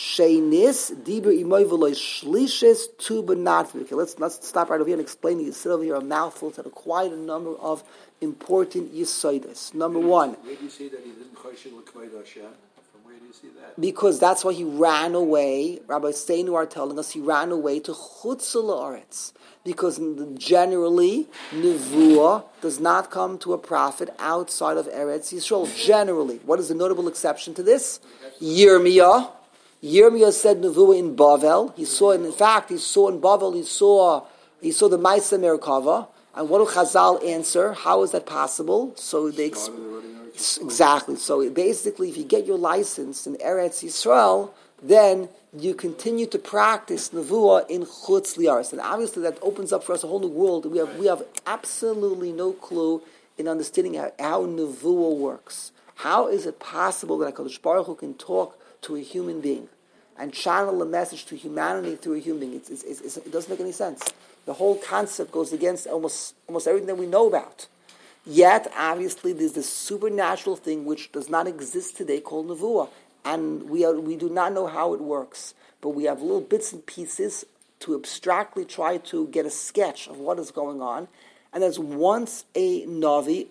sheinis dibur imoy v'loi shlishes tu b'natvi. Okay, let's let's stop right over here and explain. You sit over here a mouthful to quite a number of important yisoides. Number one. Where do you see that he didn't choshen l'kvoid Hashem? Where do you see that? Because that's why he ran away. Rabbi Steinu are telling us he ran away to Chutz La'aretz. Because generally, Nevuah does not come to a prophet outside of Eretz Yisrael. Generally. What is the notable exception to this? Yirmiyah. Yirmiyah said Nevuah in Bavel. He saw, in fact, he saw in Bavel, he saw he saw the Maisa Merkava. And what do Chazal answer? How is that possible? So they explain. Exactly. So basically, if you get your license in Eretz Yisrael, then you continue to practice Nevuah in Chutz Li'aretz. And obviously that opens up for us a whole new world. We have we have absolutely no clue in understanding how, how Nevuah works. How is it possible that HaKadosh Baruch Hu can talk to a human being and channel a message to humanity through a human being? It's, it's, it's, it doesn't make any sense. The whole concept goes against almost almost everything that we know about. Yet, obviously, there's this supernatural thing which does not exist today called Nevuah. And we are, we do not know how it works. But we have little bits and pieces to abstractly try to get a sketch of what is going on. And as once a Navi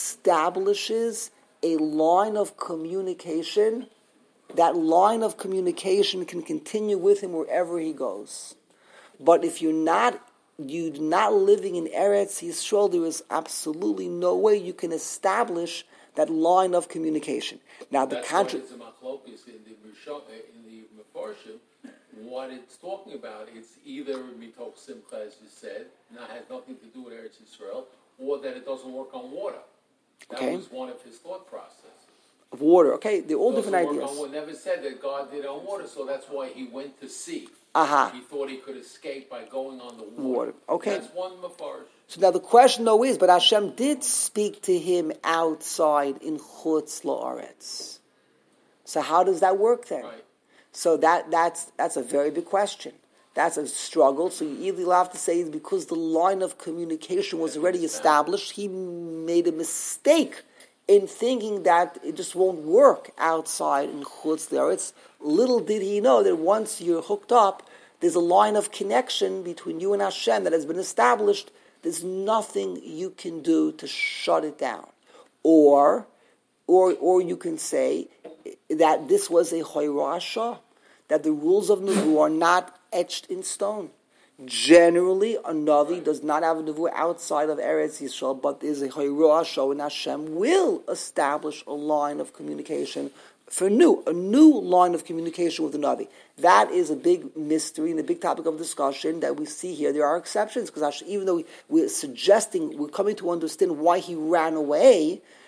establishes a line of communication, that line of communication can continue with him wherever he goes. But if you're not you're not living in Eretz Yisrael, there is absolutely no way you can establish that line of communication. Now, the contrary. That's why it's a machlokes in the in the Mefarshim. What it's talking about, it's either mitoch simcha, as you said, and that has nothing to do with Eretz Yisrael, or that it doesn't work on water. That okay. was one of his thought process. Of water, okay, they're all it different ideas. On, never said that God did on water, so that's why he went to sea. Aha. He thought he could escape by going on the water. Water. Okay. That's one Mefarsh. So now the question though is, but Hashem did speak to him outside in Chutz La'aretz. So how does that work then? Right. So that that's that's a very big question. That's a struggle. So you either have to say it's because the line of communication was already established, he made a mistake in thinking that it just won't work outside in Chutz La'aretz. Little did he know that once you're hooked up, there's a line of connection between you and Hashem that has been established. There's nothing you can do to shut it down. Or, or, or you can say that this was a Hoyrasha, that the rules of Nevuah are not etched in stone. Generally, a Navi does not have a Nevuah outside of Eretz Yisrael, but there's a Hoyrasha, and Hashem will establish a line of communication for new, a new line of communication with the Navi. That is a big mystery and a big topic of discussion that we see here. There are exceptions, because even though we, we're suggesting, we're coming to understand why he ran away,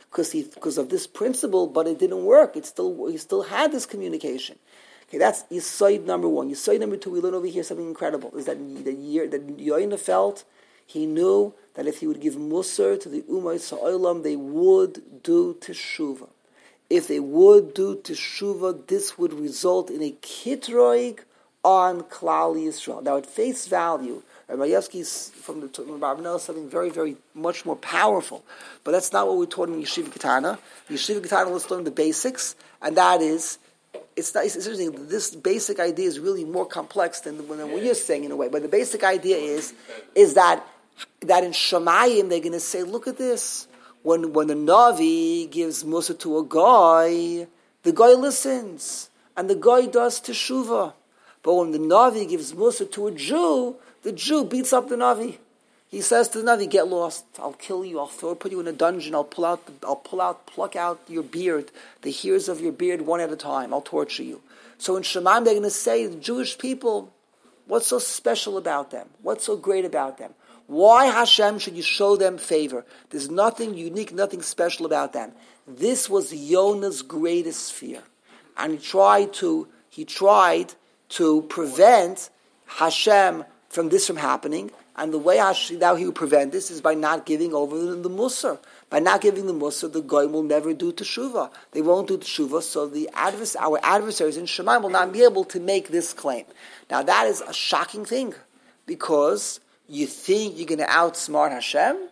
because he because of this principle, but it didn't work. It still he still had this communication. Okay, that's Yisoid number one. Yisoid number two, we learn over here something incredible. Is that the year that Yoina felt, he knew that if he would give Musar to the Ummah Sa'olam, they would do Teshuvah. If they would do Teshuvah, this would result in a Kitroig on Klal Yisrael. Now, at face value, Ramayevsky's from the Rabbanel something very, very much more powerful. But that's not what we're taught in Yeshiva Ketana. Yeshiva Ketana, let's learn the basics, and that is, it's, not, it's interesting, this basic idea is really more complex than, than what you're saying in a way. But the basic idea is, is that, that in Shemayim, they're going to say, look at this. When when the Navi gives Musa to a guy, the guy listens, and the guy does Teshuvah. But when the Navi gives Musa to a Jew, the Jew beats up the Navi. He says to the Navi, "Get lost! I'll kill you! I'll throw, put you in a dungeon! I'll pull out, I'll pull out, pluck out your beard, the hairs of your beard one at a time. I'll torture you." So in Shemaim, they're going to say, the Jewish people, what's so special about them? What's so great about them? Why, Hashem, should you show them favor? There's nothing unique, nothing special about them. This was Yonah's greatest fear. And he tried to, he tried to prevent Hashem from this from happening. And the way Hashem, how he would prevent this is by not giving over the, the Musar. By not giving the Musar, the Goy will never do Teshuvah. They won't do Teshuvah, so the advers- our adversaries in Shemaim will not be able to make this claim. Now that is a shocking thing, because you think you're going to outsmart Hashem?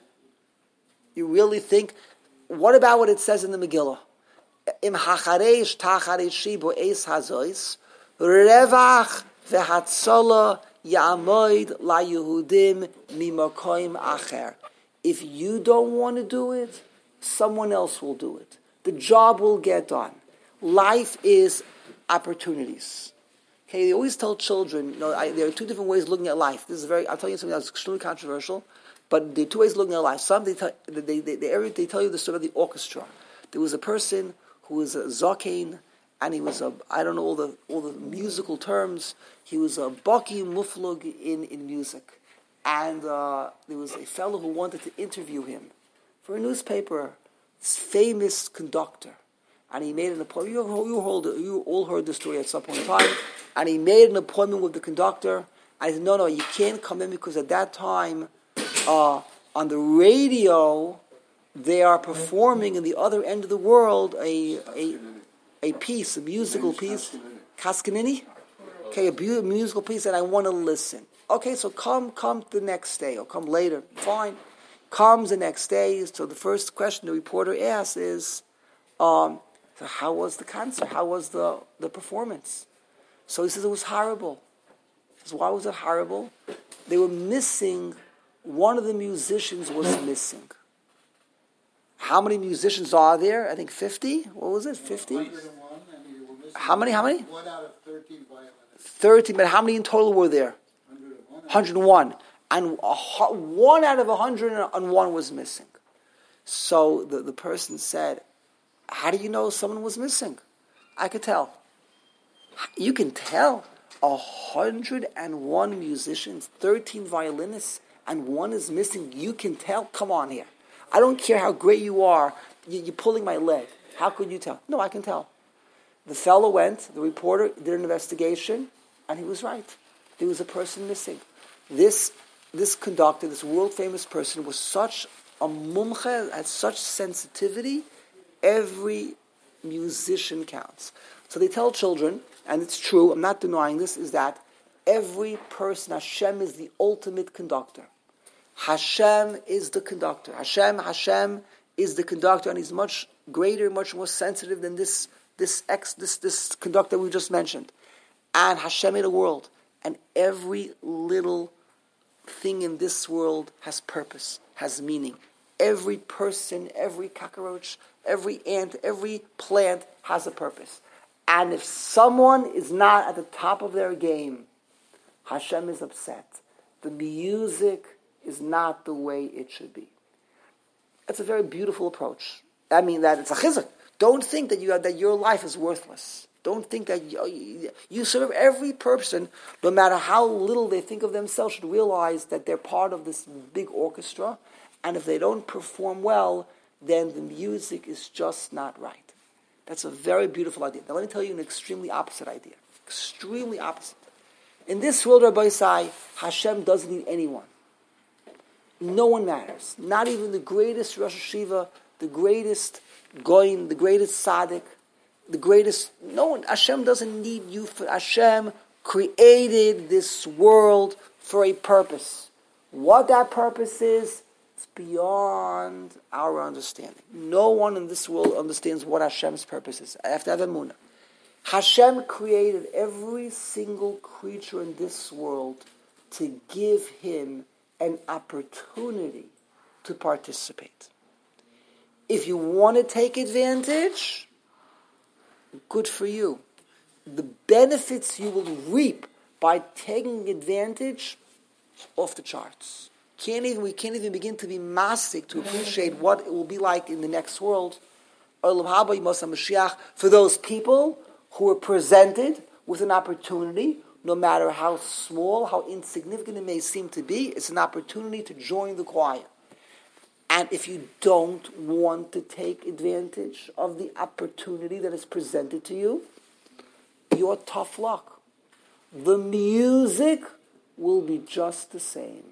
You really think? What about what it says in the Megillah? Im hachareish tachareishi bo eis hazois revach vehatzola ya'amoid la Yehudim mimakoim acher. If you don't want to do it, someone else will do it. The job will get done. Life is opportunities. Okay, they always tell children, you know, I, there are two different ways of looking at life. This is very, I'll tell you something that's extremely controversial, but there are two ways of looking at life. Some, they tell, they, they, they, they, they tell you the story of the orchestra. There was a person who was a Zakein, and he was a, I don't know all the all the musical terms, he was a Baki Muflug in, in music. And uh, there was a fellow who wanted to interview him for a newspaper, this famous conductor. And he made an appointment. You, you, hold, you all heard the story at some point in time. And he made an appointment with the conductor. I said, no, no, you can't come in because at that time, uh, on the radio, they are performing in the other end of the world a a, a piece, a musical piece. Kaskanini? Okay, a bu- musical piece, and I want to listen. Okay, so come, come the next day, or come later. Fine. Comes the next day. So the first question the reporter asks is, um, so how was the concert? How was the, the performance? So he says it was horrible. He says, why was it horrible? They were missing, one of the musicians was missing. How many musicians are there? I think fifty? What was it, fifty? one hundred one, and you were missing How many, how many? one out of thirteen violinists. thirteen, but how many in total were there? one hundred one. one hundred one. And a, hu- one out of one hundred one was missing. So the, the person said, how do you know someone was missing? I could tell. You can tell. one hundred one musicians, thirteen violinists, and one is missing. You can tell. Come on here. I don't care how great you are. You, you're pulling my leg. How could you tell? No, I can tell. The fellow went, the reporter did an investigation, and he was right. There was a person missing. This this conductor, this world-famous person, was such a mumche, had such sensitivity. Every musician counts. So they tell children, and it's true, I'm not denying this, is that every person, Hashem is the ultimate conductor. Hashem is the conductor. Hashem, Hashem is the conductor, and he's much greater, much more sensitive than this this ex, this this conductor we just mentioned. And Hashem made a world, and every little thing in this world has purpose, has meaning. Every person, every cockroach, every ant, every plant has a purpose. And if someone is not at the top of their game, Hashem is upset. The music is not the way it should be. It's a very beautiful approach. I mean that it's a chizuk. Don't think that you are, that your life is worthless. Don't think that you, you serve every person, no matter how little they think of themselves, should realize that they're part of this big orchestra. And if they don't perform well, then the music is just not right. That's a very beautiful idea. Now let me tell you an extremely opposite idea. Extremely opposite. In this world, Rabbi Isai, Hashem doesn't need anyone. No one matters. Not even the greatest Rosh Hashiva, the greatest Goyin, the greatest Tzaddik, the greatest... No one. Hashem doesn't need you. For Hashem created this world for a purpose. What that purpose is, it's beyond our understanding. No one in this world understands what Hashem's purpose is. I have to have emunah. Hashem created every single creature in this world to give him an opportunity to participate. If you want to take advantage, good for you. The benefits you will reap by taking advantage, off the charts. Can't even, we can't even begin to be mastic to appreciate what it will be like in the next world. For those people who are presented with an opportunity, no matter how small, how insignificant it may seem to be, it's an opportunity to join the choir. And if you don't want to take advantage of the opportunity that is presented to you, you're tough luck. The music will be just the same.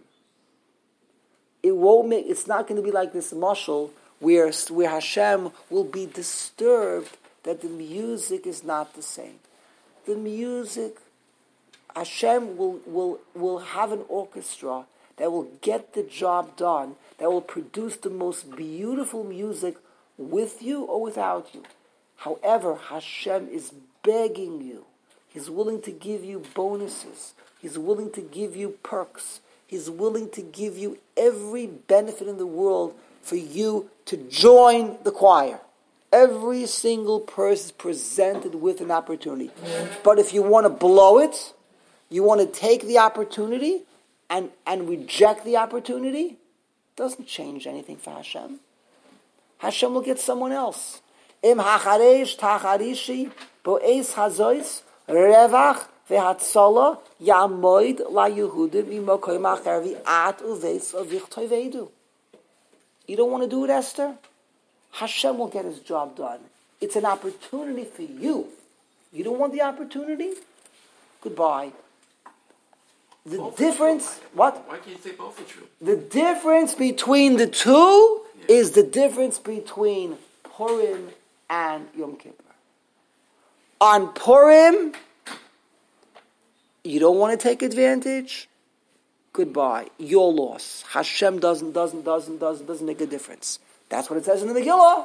It won't make, it's not going to be like this mashal where, where Hashem will be disturbed that the music is not the same. The music, Hashem will, will, will have an orchestra that will get the job done, that will produce the most beautiful music with you or without you. However, Hashem is begging you. He's willing to give you bonuses. He's willing to give you perks. He's willing to give you every benefit in the world for you to join the choir. Every single person is presented with an opportunity. But if you want to blow it, you want to take the opportunity and, and reject the opportunity, it doesn't change anything for Hashem. Hashem will get someone else. Im hacharesh tacharishi bo'es hazois revach ve'hatzola yamoid la Yehudim imokoyim acher v'at uveis avich toivedu. You don't want to do it, Esther? Hashem will get his job done. It's an opportunity for you. You don't want the opportunity? Goodbye. The both difference, what? Why can't you say both are true? The difference between the two yeah. is the difference between Purim and Yom Kippur. On Purim, you don't want to take advantage? Goodbye. Your loss. Hashem doesn't, doesn't, doesn't, doesn't, doesn't make a difference. That's what it says in the Megillah.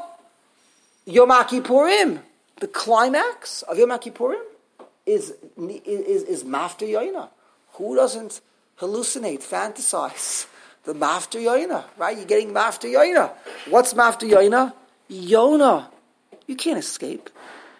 Yom Kippurim, the climax of Yom Kippurim is is is Mafter Yoina. Who doesn't hallucinate, fantasize the Mafter Yoina? Right? You're getting Mafter Yoina. What's Mafter Yoina? Yona. You can't escape.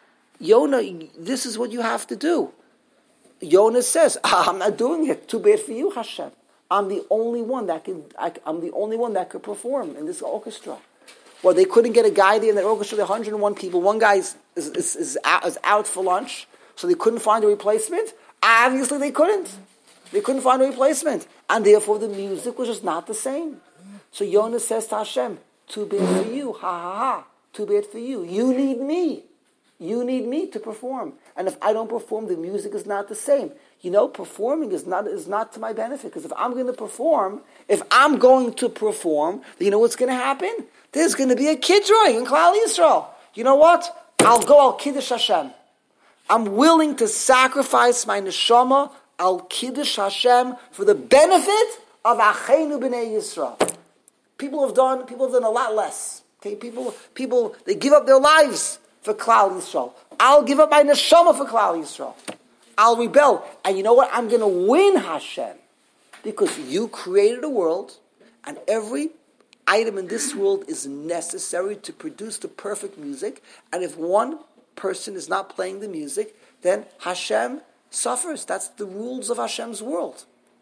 Yona. This is what you have to do. Yona says, "I'm not doing it. Too bad for you, Hashem. I'm the only one that can. I, I'm the only one that could perform in this orchestra." Well, they couldn't get a guy there in the orchestra. There are one hundred one people. One guy is, is, is, is, out, is out for lunch, so they couldn't find a replacement. Obviously, they couldn't. They couldn't find a replacement, and therefore the music was just not the same. So Yonah says to Hashem, "Too bad for you, ha ha ha. Too bad for you. You need me. You need me to perform. And if I don't perform, the music is not the same. You know, performing is not is not to my benefit. Because if I'm going to perform, if I'm going to perform, you know what's going to happen? There's going to be a kiddush in Klal Yisrael. You know what? I'll go, I'll kiddush Hashem. I'm willing to sacrifice my neshama, I'll kiddush Hashem for the benefit of Acheinu B'nai Yisrael. People have done, people have done a lot less. Okay, people, people, they give up their lives for Klal Yisrael. I'll give up my neshama for Klal Yisrael. I'll rebel. And you know what? I'm going to win Hashem. Because you created a world, and every item in this world is necessary to produce the perfect music. And if one person is not playing the music, then Hashem suffers. That's the rules of Hashem's world.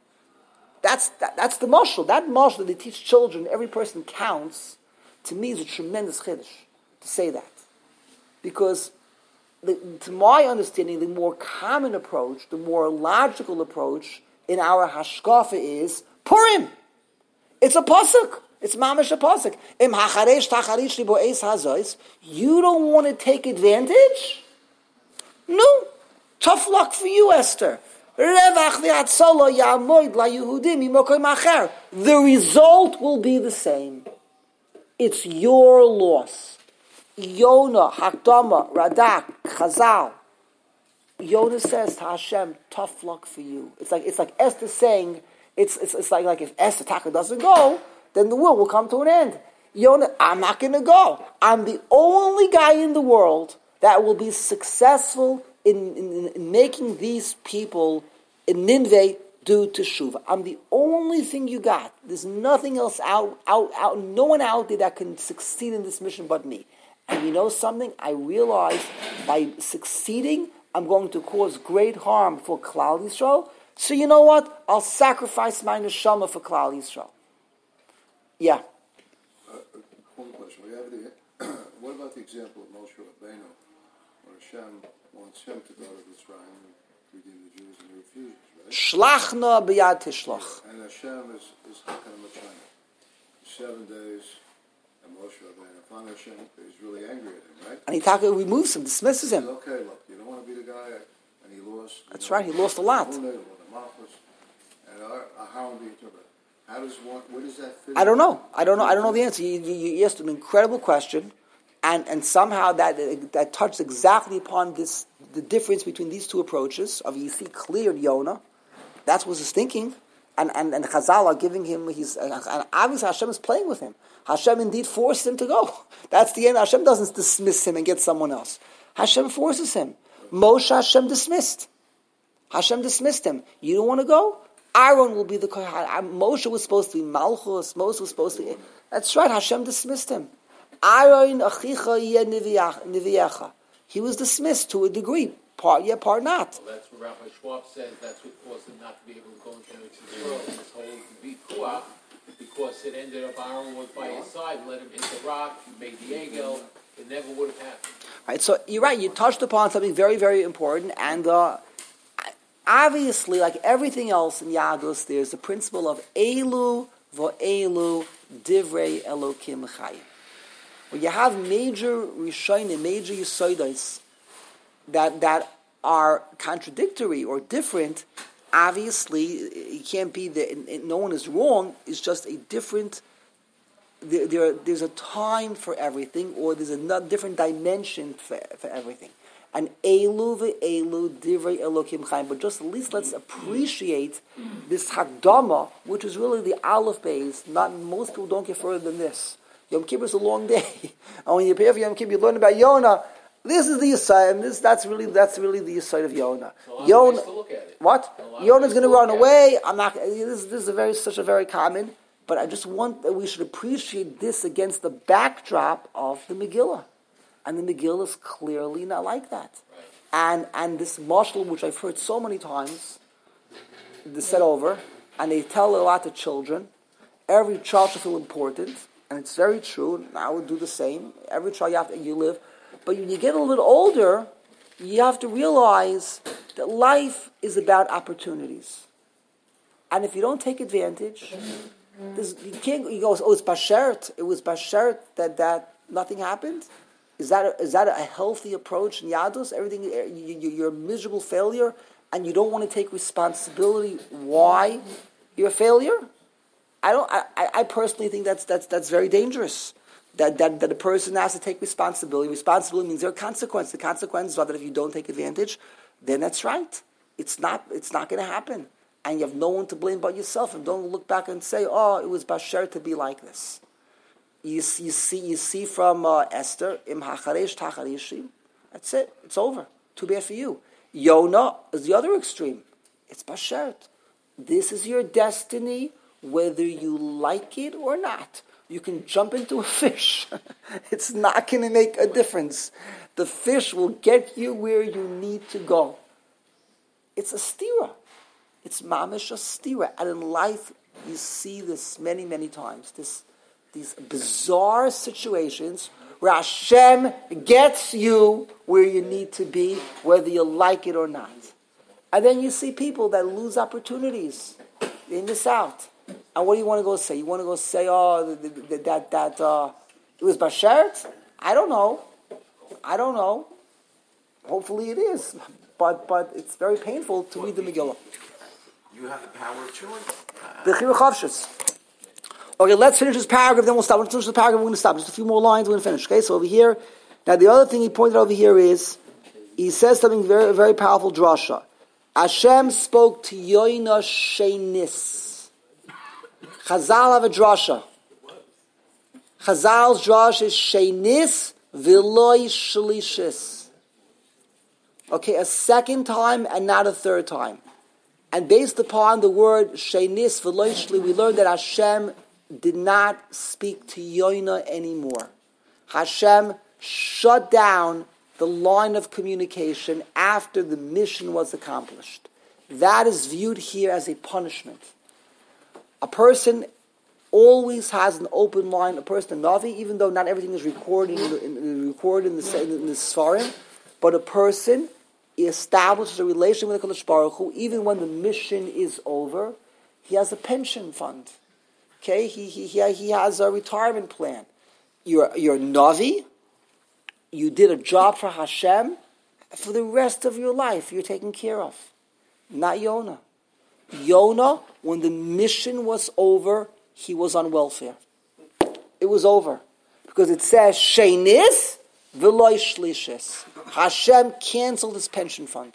That's that, that's the mashal. That mashal that they teach children, every person counts, to me is a tremendous chiddush to say that. Because the, to my understanding, the more common approach, the more logical approach in our hashkafa is Purim. It's a pasuk. It's mamash a pasuk. Im hacharesh tacharish libo eis hazois. You don't want to take advantage? No. Tough luck for you, Esther. The result will be the same. It's your loss. Yonah, Hakdama, Radak, Chazal. Yonah says to Hashem, tough luck for you. It's like it's like Esther saying, it's it's, it's like, like if Esther Taka doesn't go, then the world will come to an end. Yonah, I'm not going to go. I'm the only guy in the world that will be successful in, in, in making these people in Nineveh do teshuvah. I'm the only thing you got. There's nothing else out, out, out, no one out there that can succeed in this mission but me. And you know something? I realize by succeeding, I'm going to cause great harm for Klal Yisrael. So you know what? I'll sacrifice my neshama for Klal Yisrael. Yeah. Uh, one question. We have the, what about the example of Moshe Rabbeinu, where Hashem wants him to go to Mitzrayim and redeem the Jews, and he refuses, right? Shlachna b'yad tishlach. And Hashem is is talking about China. Seven days, and Moshe Rabbeinu, finally Hashem is really angry at him, right? And he taka removes him, dismisses He him. says, okay, look, you don't want to be the guy, and he lost. That's right, he lost a lot. And our, our how do you interpret? How does one? Where does that fit? I don't know. I don't know. I don't know the answer. You, you, you asked an incredible question, and, and somehow that that touched exactly upon this the difference between these two approaches. Of you see clear Yonah, that's what he's thinking, and and and Chazal are giving him his. And obviously Hashem is playing with him. Hashem indeed forced him to go. That's the end. Hashem doesn't dismiss him and get someone else. Hashem forces him. Moshe Hashem dismissed. Hashem dismissed him. You don't want to go? Aaron will be the Kohen. Moshe was supposed to be Malchus. Moshe was supposed to be... That's right, Hashem dismissed him. Aaron achicha yeh niviecha. He was dismissed to a degree. Part yeah, part not. Well, that's what Rabbi Schwab says. That's what caused him not to be able to go into Eretz Yisrael. This whole Vikuah, because it ended up Aaron was by his side, let him hit the rock, he made the egel. It never would have happened. Right, so you're right. You touched upon something very, very important, and uh, obviously, like everything else in Yadus, there's the principle of Elu v'Elu divrei Elokim chayim. When you have major Rishonim, major Yisodos that that are contradictory or different, obviously it can't be that no one is wrong. It's just a different. There, there, there's a time for everything, or there's a different dimension for, for everything. And Elu ve'elu divrei Elokim chayim. But just at least let's appreciate this Hakdama, which is really the Aleph base. Not most people don't get further than this. Yom Kippur is a long day, and when you prepare for Yom Kippur, you learn about Yonah. This is the Yisai, and this that's really that's really the Yisai of Yonah. Yonah, what? Yonah's going to run away. I'm not. This, this is a very such a very common. But I just want that we should appreciate this against the backdrop of the Megillah. And the Megillah is clearly not like that. Right. And and this mashal, which I've heard so many times, they said over, and they tell a lot of children, every child should feel important, and it's very true, and I would do the same. Every child you have to, you live. But when you get a little bit older, you have to realize that life is about opportunities. And if you don't take advantage... This, you can't. You go. Oh, it's bashert. It was bashert that, that nothing happened. Is that a, is that a healthy approach in Yadus? Everything you, you, you're a miserable failure, and you don't want to take responsibility. Why you're a failure? I don't. I, I personally think that's that's that's very dangerous. That that that a person has to take responsibility. Responsibility means there are consequences. The consequences are that if you don't take advantage, then that's right. It's not. It's not going to happen. And you have no one to blame but yourself, and don't look back and say, "Oh, it was basher to be like this." You, you see, you see from uh, Esther, "Im hacharesh tacharishim." That's it. It's over. Too bad for you. Yonah is the other extreme. It's basher. This is your destiny, whether you like it or not. You can jump into a fish. It's not going to make a difference. The fish will get you where you need to go. It's a stira. It's mamish a stira. And in life, you see this many, many times. This, these bizarre situations where Hashem gets you where you need to be, whether you like it or not. And then you see people that lose opportunities. They miss out. And what do you want to go say? You want to go say, oh, that, that, that uh, it was Bashert? I don't know. I don't know. Hopefully it is. But but it's very painful to read the Megillah. You have the power of choice. The Chiyuv Chavshus. Okay, let's finish this paragraph, then we'll stop. Let's finish the paragraph, we're going to stop. Just a few more lines, we're going to finish. Okay, so over here, now the other thing he pointed over here is, he says something very, very powerful, drasha. Hashem spoke to Yoina Sheinis. Chazal have a drasha. Chazal's drasha is Sheinis V'loi Shlishis. Okay, a second time and not a third time. And based upon the word Sheinis V'loi Shli, we learned that Hashem did not speak to Yoina anymore. Hashem shut down the line of communication after the mission was accomplished. That is viewed here as a punishment. A person always has an open line. A person, a Navi, even though not everything is recorded in the, in, in, recorded in the, in the Sfarim, but a person establishes a relation with the Kadosh Baruch Hu, even when the mission is over. He has a pension fund. Okay, he he he, he has a retirement plan. You're you're Navi. You did a job for Hashem. For the rest of your life, you're taken care of. Not Yonah. Yonah, when the mission was over, he was on welfare. It was over. Because it says, Sheinis v'loi shlishis. Hashem canceled his pension fund.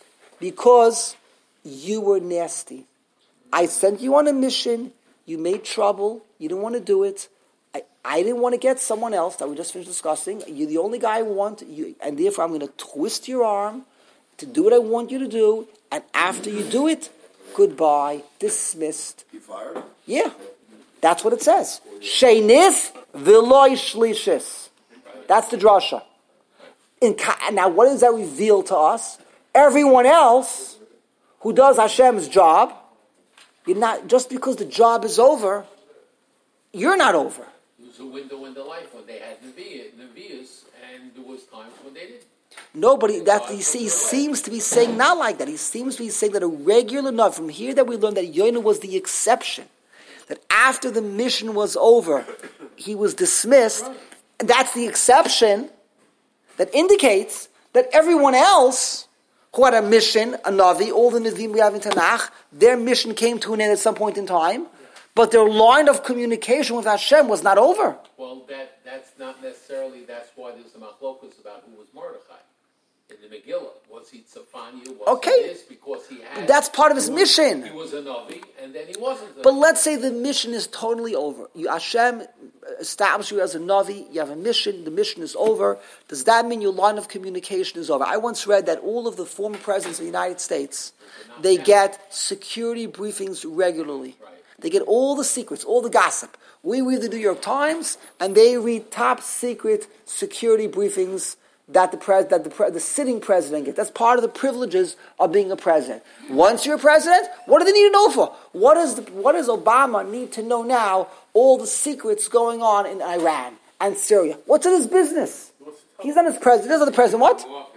Because you were nasty. I sent you on a mission. You made trouble. You didn't want to do it. I, I didn't want to get someone else that we just finished discussing. You're the only guy I want. You, and therefore, I'm going to twist your arm to do what I want you to do. And after you do it, goodbye, dismissed. You fired? Yeah. That's what it says. Sheinis v'loi shlishis. That's the drasha. In, now, what does that reveal to us? Everyone else who does Hashem's job, you're not, just because the job is over, you're not over. It was a window in the life when they had Nevi'us, and there was times when they didn't. Nobody, that he, he seems to be saying not like that. He seems to be saying that a regular Navi, from here that we learned that Yonah was the exception, that after the mission was over, he was dismissed, and that's the exception that indicates that everyone else who had a mission, a Navi, all the Nevi'im we have in Tanakh, their mission came to an end at some point in time, but their line of communication with Hashem was not over. Well, that that's not necessarily, that's why there's a machlokus about who was Mordechai. In the Megillah, was he Tzafania, was okay. he this, because he had... That's part of his he was, mission. He was a Navi, and then he wasn't a But Navi. let's say the mission is totally over. You, Hashem established you as a Navi, you have a mission, the mission is over. Does that mean your line of communication is over? I once read that all of the former presidents of the United States, they get security briefings regularly. Right. They get all the secrets, all the gossip. We read the New York Times, and they read top secret security briefings that the pres- that the, pre- the sitting president gets. That's part of the privileges of being a president. Once you're a president, what do they need to know for? What, is the, what does Obama need to know now? All the secrets going on in Iran and Syria. What's in his business? He's not his president. He's not the president. What?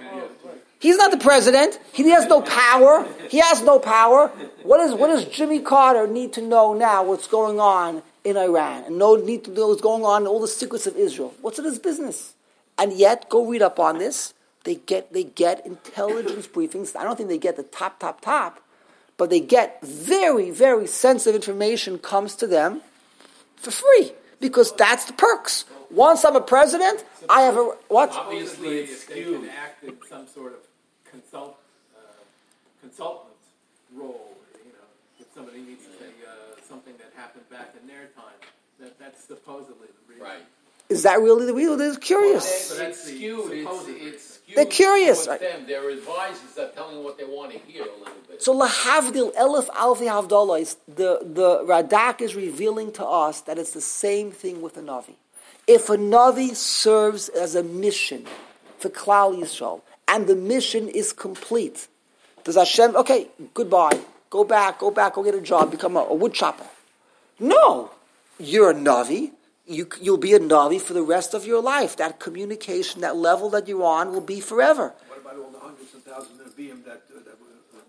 He's not the president. He has no power. He has no power. What, is, what does Jimmy Carter need to know now what's going on in Iran? And no need to know what's going on in all the secrets of Israel. What's in his business? And yet, go read up on this. They get they get intelligence briefings. I don't think they get the top, top, top, but they get very, very sensitive information comes to them for free because that's the perks. Once I'm a president, I have a what? Obviously, it's if they skewed. can act in some sort of consult, uh, consultant role, you know, if somebody needs to say uh, something that happened back in their time, that that's supposedly the reason. Right. Is that really the real? They're curious. But it's skewed. It's, it's skewed. They're curious. towards them. Their advisors are telling what they want to hear a little bit. So lahavdil elif alfi havdalah is the the Radak is revealing to us that it's the same thing with a Navi. If a Navi serves as a mission for Klal Yisrael and the mission is complete, does Hashem okay? Goodbye. Go back. Go back. Go get a job. Become a, a wood chopper. No, you're a Navi. You, you'll be a Navi for the rest of your life. That communication, that level that you're on will be forever. What about all the hundreds and thousands of Nevi'im that, uh, that were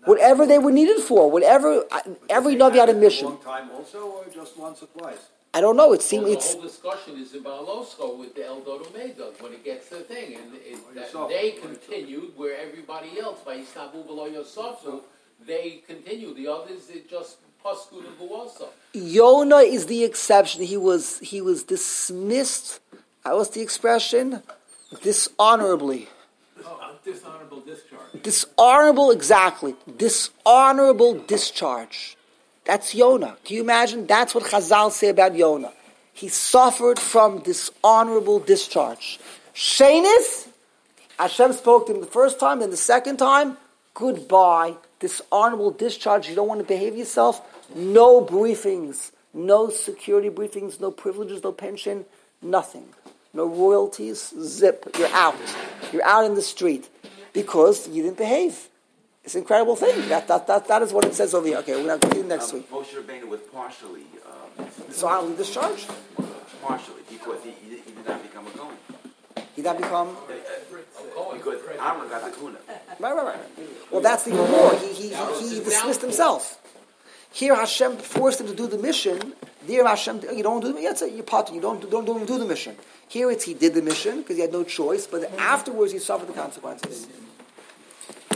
Whatever they were needed for, whatever, every Navi had a mission. Long time also, or just once or twice? I don't know, it Well, seemed, the it's, whole discussion is about Losco with the Eldor Umeidot when it gets to the thing, and it, Oh, that yourself. they continued where everybody else by Istanbul below Yosafu, they continued. The others it just Paskud and Buwasa. Yonah is the exception. He was, he was dismissed, how was the expression? Dishonorably. Oh, dishonorable discharge. Dishonorable, exactly. Dishonorable discharge. That's Yonah. Can you imagine? That's what Chazal say about Yonah. He suffered from dishonorable discharge. Shenis, Hashem spoke to him the first time, then the second time, goodbye. Dishonorable discharge. You don't want to behave yourself. No briefings. No security briefings. No privileges. No pension. Nothing. No royalties. Zip. You're out. You're out in the street because you didn't behave. It's an incredible thing. That, that, that, that is what it says over here. Okay, we're going to continue next Um, week. Moshe Rabbeinu was partially, um, So I'm discharged. partially, because he, he, he did not become a Kohen. He not become... Because Aaron got the Kuna. Right, right, right. Well, that's even more. He, he, he, he dismissed himself. Here Hashem forced him to do the mission. There Hashem, you don't do the mission. You're part. You don't, don't, don't do the mission. Here it's he did the mission because he had no choice, but afterwards he suffered the consequences.